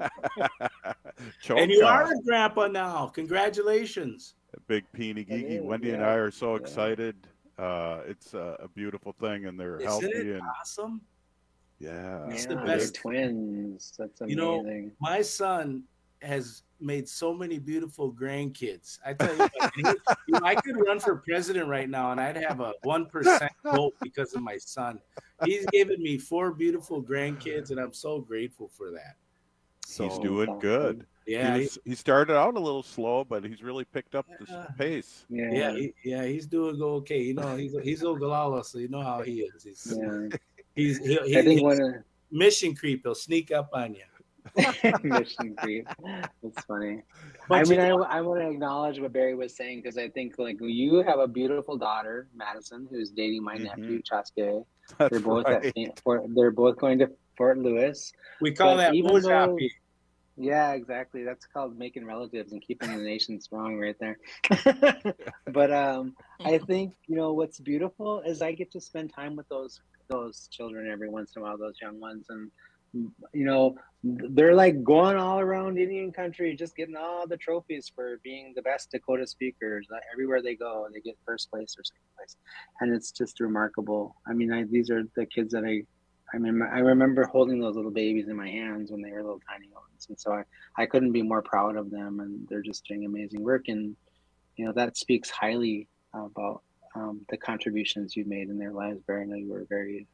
Speaker 3: And you are a grandpa now. Congratulations.
Speaker 24: Big Peeny Geeky. Wendy and I are so excited. It's a beautiful thing, and they're healthy.
Speaker 3: Isn't it
Speaker 24: and
Speaker 3: awesome?
Speaker 24: Yeah.
Speaker 3: It's the best.
Speaker 26: Twins. That's amazing.
Speaker 3: My son has made so many beautiful grandkids. I tell you, what, I could run for president right now, and I'd have a 1% vote because of my son. He's given me 4 beautiful grandkids, and I'm so grateful for that. So,
Speaker 24: he's doing good.
Speaker 3: Yeah,
Speaker 24: he started out a little slow, but he's really picked up the pace.
Speaker 3: He's doing okay. You know, he's Ogallala, so you know how he is. He's mission creep. He'll sneak up on you.
Speaker 26: Mission creep. That's funny. I mean, I want to acknowledge what Barry was saying, because I think like you have a beautiful daughter, Madison, who's dating my nephew Chaske. They're both they're both going to Fort Lewis.
Speaker 3: We call that Mojapi.
Speaker 26: Yeah, exactly. That's called making relatives and keeping the nation strong right there. But I think, you know, what's beautiful is I get to spend time with those children every once in a while, those young ones. And, you know, they're like going all around Indian country, just getting all the trophies for being the best Dakota speakers. Everywhere they go, they get first place or second place. And it's just remarkable. I mean, these are the kids that I remember holding those little babies in my hands when they were little tiny ones. And so I couldn't be more proud of them, and they're just doing amazing work. And, you know, that speaks highly about the contributions you've made in their lives, Barry. I know you were very,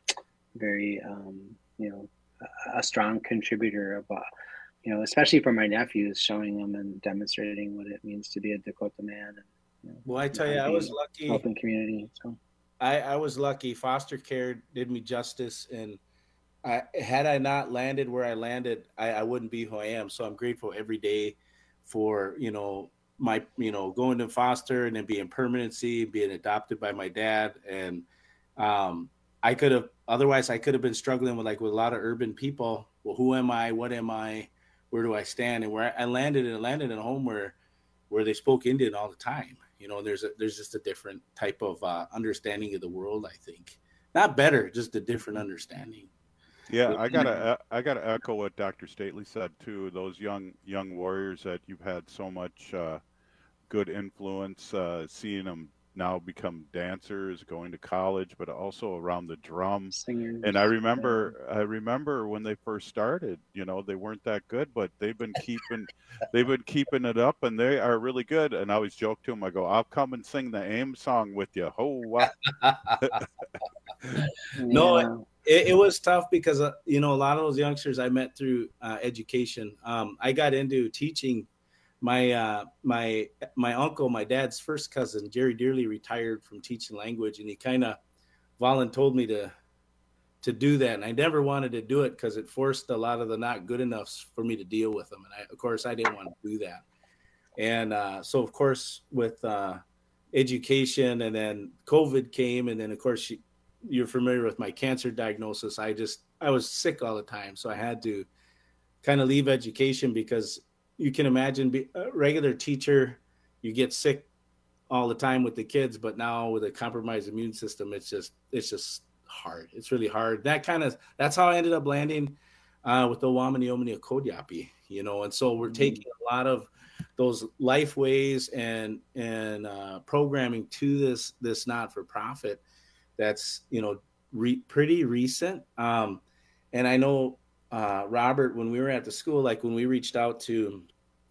Speaker 26: you know, a strong contributor of, you know, especially for my nephews, showing them and demonstrating what it means to be a Dakota man. And, you know,
Speaker 3: well, I tell you, I was lucky.
Speaker 26: Helping community. So.
Speaker 3: I was lucky. Foster care did me justice, and had I not landed where I landed, I wouldn't be who I am. So I'm grateful every day for, you know, my, you know, going to foster and then being permanency, being adopted by my dad. And I could have been struggling with a lot of urban people. Well, who am I? What am I? Where do I stand? And where I landed in a home where they spoke Indian all the time. You know, there's just a different type of understanding of the world, I think. Not better, just a different understanding.
Speaker 24: Yeah, I gotta echo what Dr. Stately said too. Those young warriors that you've had so much good influence, seeing them now become dancers, going to college, but also around the drum.
Speaker 26: Singers.
Speaker 24: And I remember when they first started, you know, they weren't that good, but they've been keeping it up, and they are really good. And I always joke to them, I go, I'll come and sing the AIM song with you. Oh, what?
Speaker 3: No, it was tough because, you know, a lot of those youngsters I met through education. I got into teaching. My uncle, my dad's first cousin, Jerry Dearly, retired from teaching language, and he kind of volunteered me to do that. And I never wanted to do it because it forced a lot of the not good enoughs for me to deal with them. And of course, I didn't want to do that. And so, of course, with education, and then COVID came, and then, of course, you're familiar with my cancer diagnosis. I was sick all the time, so I had to kind of leave education because you can imagine a regular teacher, you get sick all the time with the kids, but now with a compromised immune system, it's just hard. It's really hard. That's how I ended up landing with the Wamani Omani Kodyapi, you know. And so we're taking a lot of those life ways and programming to this not-for-profit that's, you know, pretty recent. And I know Robert, when we were at the school, like when we reached out to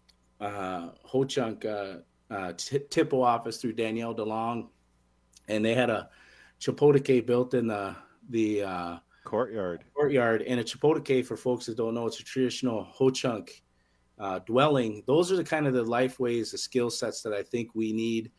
Speaker 3: Ho Chunk TIPO office through Danielle DeLong, and they had a Chapotake built in the
Speaker 24: courtyard.
Speaker 3: And a Chapotake, for folks that don't know, it's a traditional Ho Chunk dwelling. Those are the kind of the life ways, the skill sets that I think we need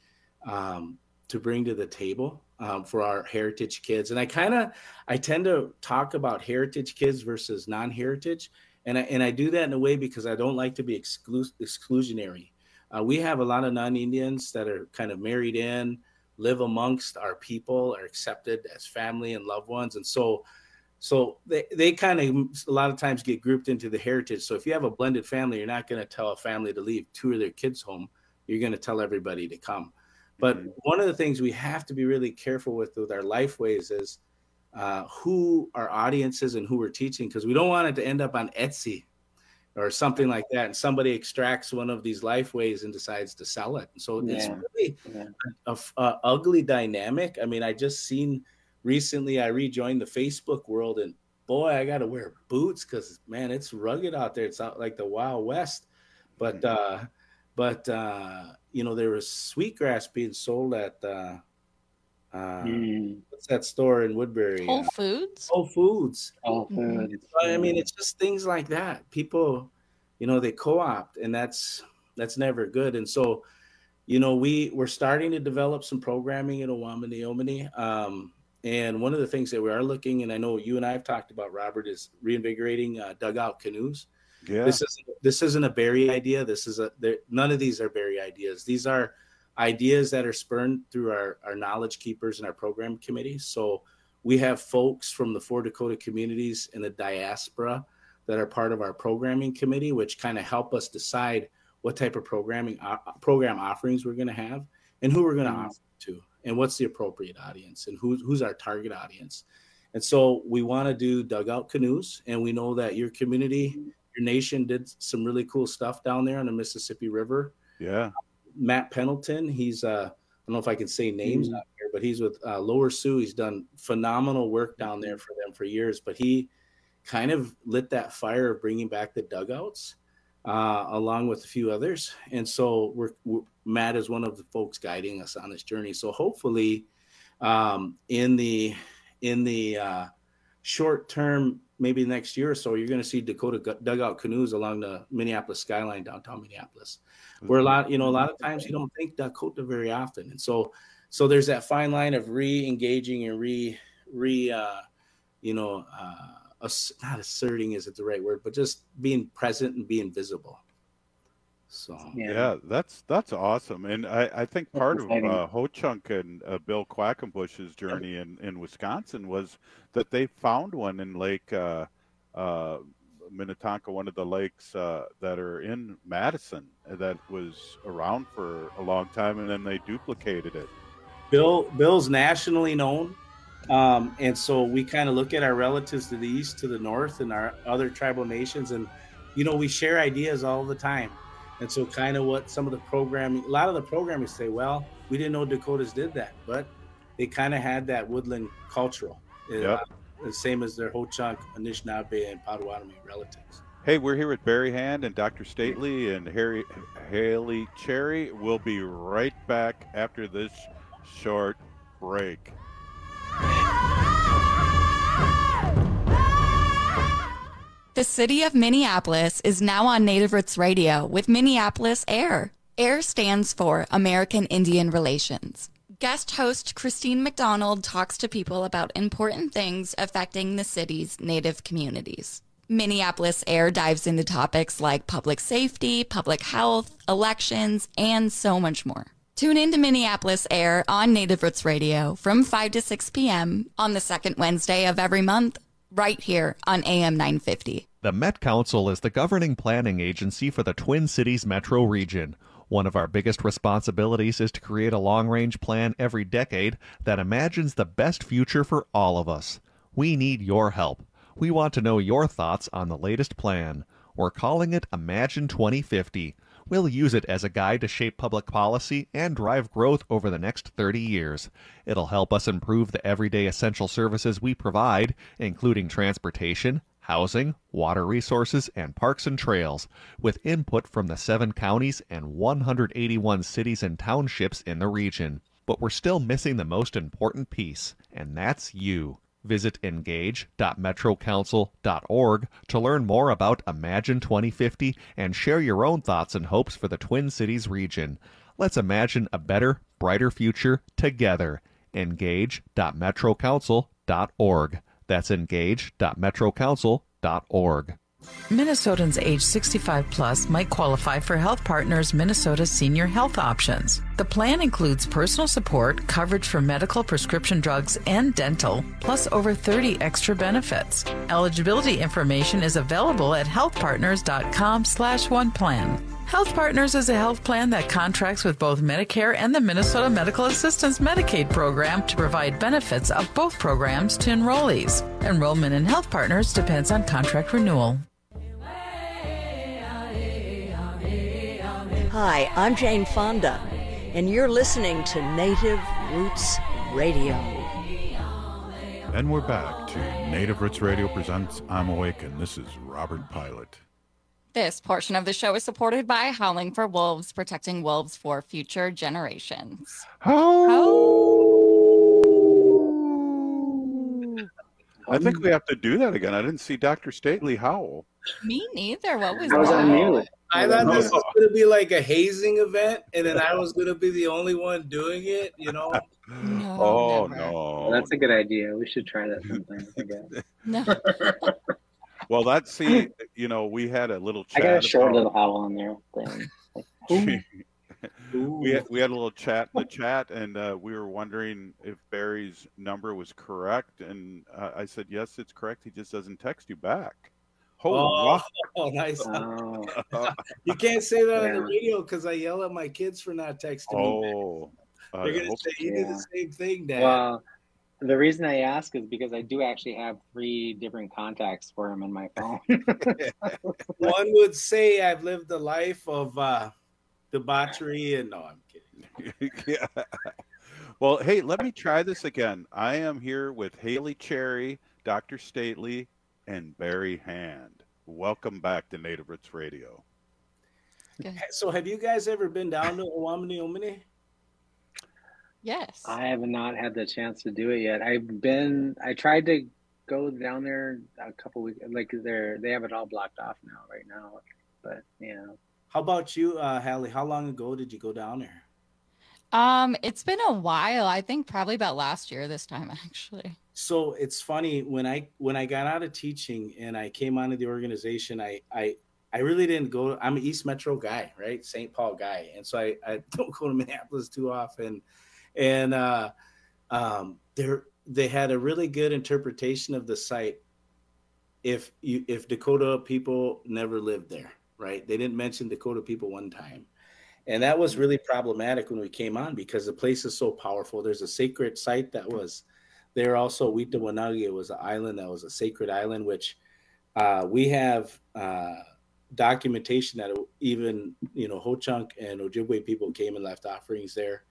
Speaker 3: to bring to the table for our heritage kids. And I tend to talk about heritage kids versus non-heritage. And I do that in a way because I don't like to be exclusionary. We have a lot of non-Indians that are kind of married in, live amongst our people, are accepted as family and loved ones. And so they kind of a lot of times get grouped into the heritage. So if you have a blended family, you're not going to tell a family to leave 2 of their kids home. You're going to tell everybody to come. But one of the things we have to be really careful with our life ways is who our audience is and who we're teaching, because we don't want it to end up on Etsy or something like that, and somebody extracts one of these life ways and decides to sell it. And so it's really a ugly dynamic. I mean, I just seen recently, I rejoined the Facebook world, and boy, I got to wear boots because, man, it's rugged out there. It's out like the Wild West. But there was sweetgrass being sold at what's that store in Woodbury?
Speaker 2: Whole Foods.
Speaker 3: Whole Foods.
Speaker 26: Foods.
Speaker 3: I mean, it's just things like that. People, they co-opt, and that's never good. And so, we're starting to develop some programming in Owamni. And one of the things that we are looking, and I know you and I have talked about, Robert, is reinvigorating dugout canoes.
Speaker 24: Yeah.
Speaker 3: This isn't a Barry idea. None of these are Barry ideas. These are ideas that are spurned through our knowledge keepers and our program committees. So we have folks from the 4 Dakota communities in the diaspora that are part of our programming committee, which kind of help us decide what type of program offerings we're going to have and who we're going to offer to, and what's the appropriate audience and who's our target audience. And so we want to do dugout canoes, and we know that your community, your nation did some really cool stuff down there on the Mississippi River.
Speaker 24: Yeah.
Speaker 3: Matt Pendleton, he's I don't know if I can say names out here, but he's with Lower Sioux. He's done phenomenal work down there for them for years, but he kind of lit that fire of bringing back the dugouts along with a few others. And so Matt is one of the folks guiding us on this journey. So hopefully in the short term, maybe next year or so, you're going to see Dakota dugout canoes along the Minneapolis skyline, downtown Minneapolis, where a lot of times you don't think Dakota very often. And so there's that fine line of re-engaging and not asserting isn't the right word, but just being present and being visible. So
Speaker 24: yeah, that's awesome. And I think part of Ho-Chunk and Bill Quackenbush's journey in Wisconsin was that they found one in Lake Minnetonka, one of the lakes that are in Madison, that was around for a long time, and then they duplicated it.
Speaker 3: Bill's nationally known. And so we kind of look at our relatives to the east, to the north, and our other tribal nations. And, we share ideas all the time. And so kind of what some of the programming, a lot of the programming say, well, we didn't know Dakotas did that, but they kind of had that woodland cultural, the same as their Ho-Chunk, Anishinaabe, and Potawatomi relatives.
Speaker 24: Hey, we're here with Barry Hand and Dr. Stately and Haley Cherry. We'll be right back after this short break.
Speaker 25: The city of Minneapolis is now on Native Roots Radio with Minneapolis AIR. AIR stands for American Indian Relations. Guest host Christine McDonald talks to people about important things affecting the city's Native communities. Minneapolis AIR dives into topics like public safety, public health, elections, and so much more. Tune in to Minneapolis AIR on Native Roots Radio from 5 to 6 p.m. on the second Wednesday of every month, right here on AM 950.
Speaker 4: The Met Council is the governing planning agency for the Twin Cities metro region. One of our biggest responsibilities is to create a long-range plan every decade that imagines the best future for all of us. We need your help. We want to know your thoughts on the latest plan. We're calling it Imagine 2050. We'll use it as a guide to shape public policy and drive growth over the next 30 years. It'll help us improve the everyday essential services we provide, including transportation, housing, water resources, and parks and trails, with input from the 7 counties and 181 cities and townships in the region. But we're still missing the most important piece, and that's you. Visit engage.metrocouncil.org to learn more about Imagine 2050 and share your own thoughts and hopes for the Twin Cities region. Let's imagine a better, brighter future together. Engage.metrocouncil.org. That's engage.metrocouncil.org.
Speaker 5: Minnesotans age 65 plus might qualify for Health Partners Minnesota Senior Health Options. The plan includes personal support, coverage for medical, prescription drugs, and dental, plus over 30 extra benefits. Eligibility information is available at healthpartners.com/oneplan. Health Partners is a health plan that contracts with both Medicare and the Minnesota Medical Assistance Medicaid program to provide benefits of both programs to enrollees. Enrollment in Health Partners depends on contract renewal.
Speaker 6: Hi, I'm Jane Fonda, and you're listening to Native Roots Radio.
Speaker 24: And we're back to Native Roots Radio presents I'm Awake, and this is Robert Pilot.
Speaker 25: This portion of the show is supported by Howling for Wolves, protecting wolves for future generations.
Speaker 24: I think we have to do that again. I didn't see Dr. Stately howl.
Speaker 25: Me neither. What was
Speaker 26: I was
Speaker 25: that?
Speaker 26: on mute.
Speaker 3: I thought this was going to be like a hazing event, and then I was going to be the only one doing it, you know?
Speaker 24: No, no.
Speaker 26: Well, that's a good idea. We should try that sometime, I guess.
Speaker 25: No.
Speaker 24: Well, that's, see, you know, we had a little chat.
Speaker 26: I got a short little howl on there.
Speaker 24: We had a little chat in the chat, and we were wondering if Barry's number was correct, and I said, yes, it's correct. He just doesn't text you back.
Speaker 3: Oh, nice. You can't say that on the radio because I yell at my kids for not texting me. They're going to say you do the same thing, Dad.
Speaker 26: Well, the reason I ask is because I do actually have 3 different contacts for him in my phone.
Speaker 3: One would say I've lived a life of debauchery, and no, I'm kidding.
Speaker 24: Yeah. Well, hey, let me try this again. I am here with Haley Cherry, Dr. Stately, and Barry Hand. Welcome back to Native Roots Radio.
Speaker 3: So have you guys ever been down to Owamini?
Speaker 25: Yes.
Speaker 26: I have not had the chance to do it yet. I tried to go down there a couple weeks, like they have it all blocked off right now. But yeah.
Speaker 3: How about you, Hallie? How long ago did you go down there?
Speaker 25: It's been a while. I think probably about last year this time, actually.
Speaker 3: So it's funny when I got out of teaching and I came onto the organization, I really didn't go. I'm an East Metro guy, right? St. Paul guy. And so I don't go to Minneapolis too often. And they had a really good interpretation of the site. If Dakota people never lived there, right? They didn't mention Dakota people one time. And that was really problematic when we came on because the place is so powerful. There's a sacred site that was there also. Witawanagi was an island that was a sacred island, which we have documentation that even, Ho-Chunk and Ojibwe people came and left offerings there,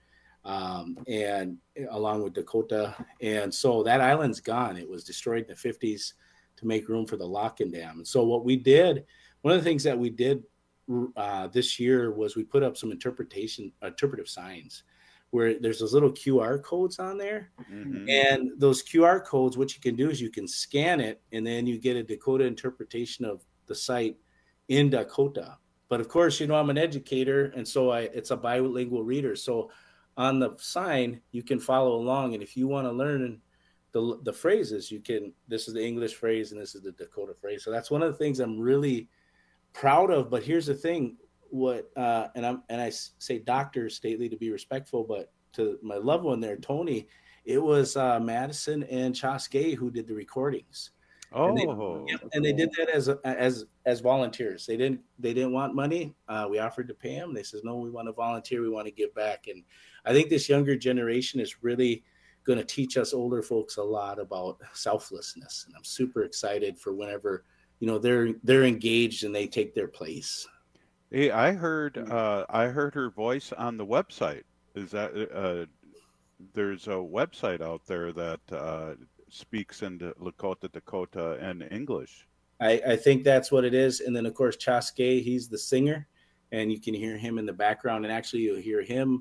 Speaker 3: and along with Dakota. And so that island's gone. It was destroyed in the 50s to make room for the Locken Dam. And so what we did, one of the things that we did this year was we put up some interpretive signs where there's those little QR codes on there. Mm-hmm. And those QR codes, what you can do is you can scan it and then you get a Dakota interpretation of the site in Dakota. But of course, I'm an educator, and so it's a bilingual reader. So on the sign, you can follow along. And if you want to learn the phrases, you can, this is the English phrase and this is the Dakota phrase. So that's one of the things I'm really proud of. But here's the thing, and I say Dr. Stately to be respectful, but to my loved one there, Tony, it was Madison and Chaskey who did the recordings.
Speaker 24: Oh,
Speaker 3: and they did that as volunteers. They didn't want money. We offered to pay them. They said, no, we want to volunteer. We want to give back. And I think this younger generation is really going to teach us older folks a lot about selflessness. And I'm super excited for whenever they're engaged and they take their place.
Speaker 24: Hey, I heard her voice on the website. Is that there's a website out there that speaks in Lakota, Dakota, and English?
Speaker 3: I think that's what it is. And then of course Chaskey, he's the singer, and you can hear him in the background. And actually you'll hear him,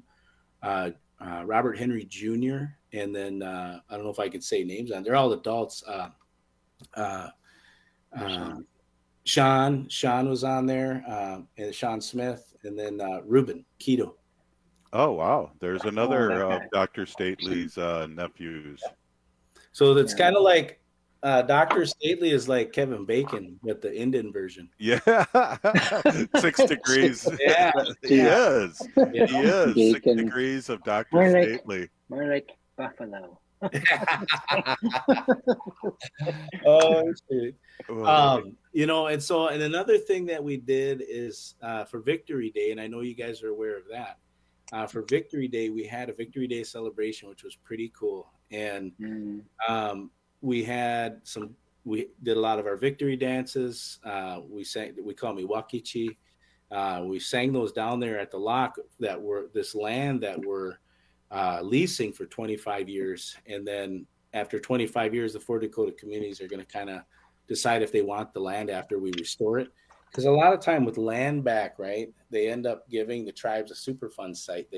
Speaker 3: Robert Henry Jr. And then I don't know if I could say names on. They're all adults. Sean was on there, and Sean Smith, and then Ruben Keto.
Speaker 24: Oh wow! There's another of Dr. Stately's nephews.
Speaker 3: So it's kind of like Dr. Stately is like Kevin Bacon, but the Indian version.
Speaker 24: Yeah, 6 degrees.
Speaker 3: Yeah,
Speaker 24: he is.
Speaker 26: Yeah.
Speaker 24: He is
Speaker 26: Bacon.
Speaker 24: 6 degrees of Dr. Stately.
Speaker 26: More like buffalo.
Speaker 3: Oh, shit. And another thing that we did is for Victory Day, and I know you guys are aware of that. For Victory Day, we had a Victory Day celebration, which was pretty cool. And we did a lot of our victory dances. We call me Wakichi. We sang those down there at the lock that were this land that we're leasing for 25 years. And then after 25 years, the 4 Dakota communities are going to kind of decide if they want the land after we restore it. Because a lot of time with land back, right, they end up giving the tribes a Superfund site.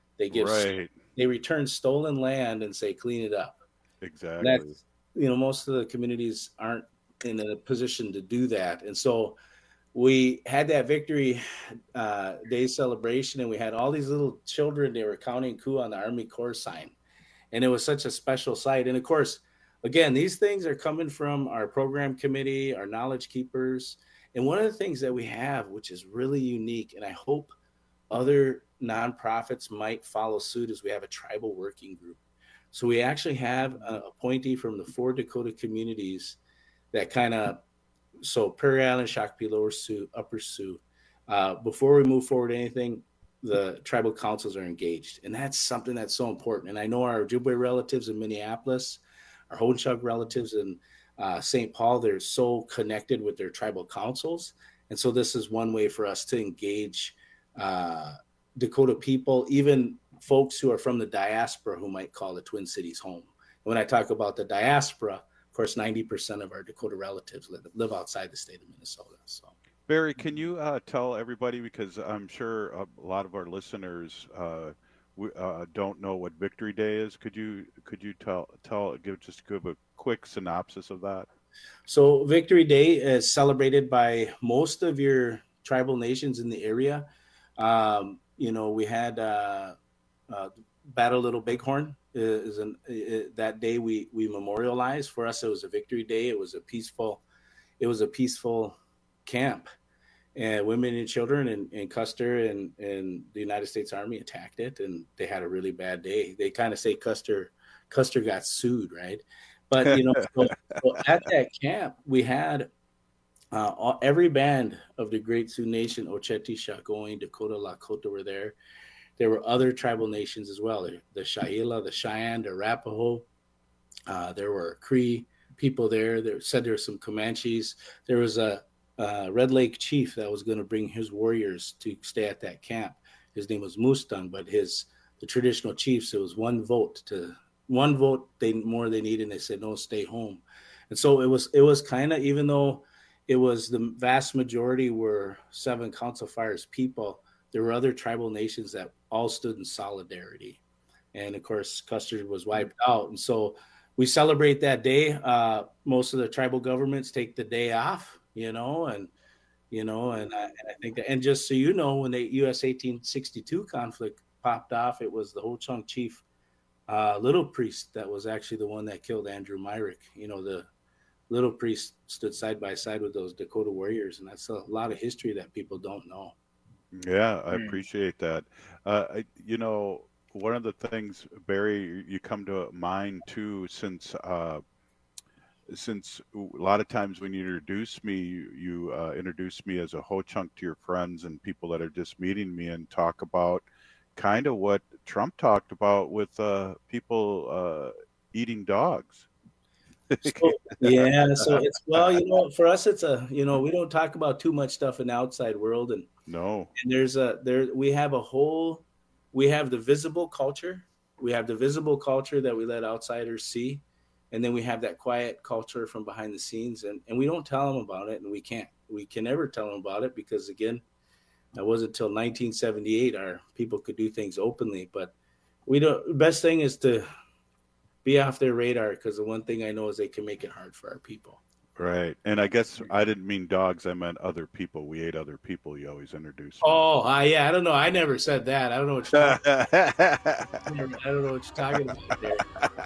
Speaker 3: They return stolen land and say, clean it up.
Speaker 24: Exactly.
Speaker 3: That's, most of the communities aren't in a position to do that. And so we had that Victory Day celebration, and we had all these little children. They were counting coup on the Army Corps sign. And it was such a special sight. And of course, again, these things are coming from our program committee, our knowledge keepers. And one of the things that we have, which is really unique, and I hope other nonprofits might follow suit, is we have a tribal working group. So we actually have an appointee from the 4 Dakota communities that so Prairie Island, Shakopee, Lower Sioux, Upper Sioux. Before we move forward anything, the tribal councils are engaged. And that's something that's so important. And I know our Ojibwe relatives in Minneapolis, our Ho-Chunk relatives in St. Paul, they're so connected with their tribal councils. And so this is one way for us to engage Dakota people, even folks who are from the diaspora who might call the Twin Cities home. When I talk about the diaspora, of course, 90% of our Dakota relatives live outside the state of Minnesota. So,
Speaker 24: Barry, can you tell everybody, because I'm sure a lot of our listeners don't know what Victory Day is. Could you give a quick synopsis of that?
Speaker 3: So Victory Day is celebrated by most of your tribal nations in the area. We had Battle Little Bighorn that day we memorialized. For us, it was a Victory Day. It was a peaceful camp. And women and children and Custer and the United States Army attacked it, and they had a really bad day. They kind of say Custer got sued, right? But so at that camp, we had every band of the Great Sioux Nation, Oceti, Shakopee, Dakota, Lakota were there. There were other tribal nations as well. The Shaila, the Cheyenne, the Arapaho. There were Cree people there. There were some Comanches. There was a Red Lake chief that was going to bring his warriors to stay at that camp. His name was Mustang, but the traditional chiefs, it was one vote they needed, and they said, no, stay home. And so it was kind of, even though it was the vast majority were 7 Council Fires people, there were other tribal nations that all stood in solidarity. And of course, Custer was wiped out. And so we celebrate that day. Most of the tribal governments take the day off. And I think that, and just so you know, when the U.S. 1862 conflict popped off, it was the Ho-Chunk chief, Little Priest, that was actually the one that killed Andrew Myrick. The Little Priest stood side by side with those Dakota warriors, and that's a lot of history that people don't know.
Speaker 24: Yeah, I appreciate that. One of the things, Barry, you come to mind too, since a lot of times when you introduce me, you introduce me as a Ho-Chunk to your friends and people that are just meeting me, and talk about kind of what Trump talked about with people eating dogs.
Speaker 3: So it's, for us, it's we don't talk about too much stuff in the outside world. And we have the visible culture. We have the visible culture that we let outsiders see. And then we have that quiet culture from behind the scenes, and we don't tell them about it, and we can never tell them about it, because again, that wasn't until 1978 our people could do things openly. But the best thing is to be off their radar, because the one thing I know is they can make it hard for our people.
Speaker 24: Right. And I guess I didn't mean dogs, I meant other people. We ate other people, you always introduce me.
Speaker 3: Yeah, I don't know. I never said that. I don't know what you're talking about there.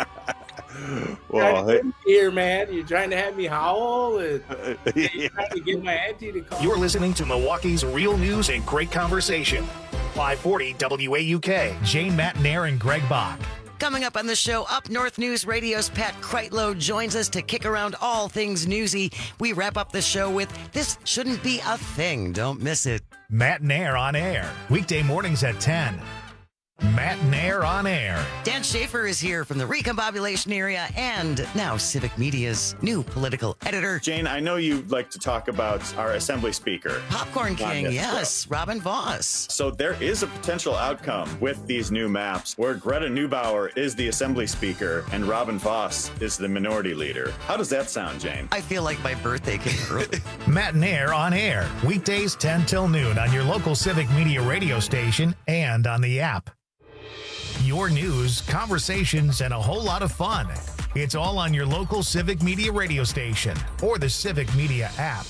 Speaker 24: Well,
Speaker 3: here, man, you're trying to have me howl, and you're trying to get my auntie to call.
Speaker 1: You're listening to Milwaukee's Real News and Great Conversation. 540 WAUK, Jane Matnair and Greg Bach.
Speaker 7: Coming up on the show, Up North News Radio's Pat Kreitlow joins us to kick around all things newsy. We wrap up the show with This Shouldn't Be a Thing. Don't miss it.
Speaker 1: Matnair on air, weekday mornings at 10. Matt Nair on air.
Speaker 7: Dan Schaefer is here from the Recombobulation area and now Civic Media's new political editor.
Speaker 8: Jane, I know you like to talk about our Assembly Speaker.
Speaker 7: Popcorn King, yes, Robin Vos.
Speaker 8: So there is a potential outcome with these new maps where Greta Neubauer is the Assembly Speaker and Robin Vos is the Minority Leader. How does that sound, Jane?
Speaker 7: I feel like my birthday came early.
Speaker 1: Matt Nair on air, weekdays 10 till noon on your local Civic Media radio station and on the app. Your news, conversations, and a whole lot of fun. It's all on your local Civic Media radio station or the Civic Media app.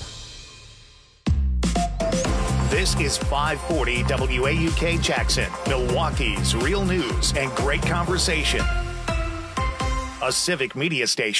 Speaker 1: This is 540 WAUK Jackson, Milwaukee's real news and great conversation. A Civic Media station.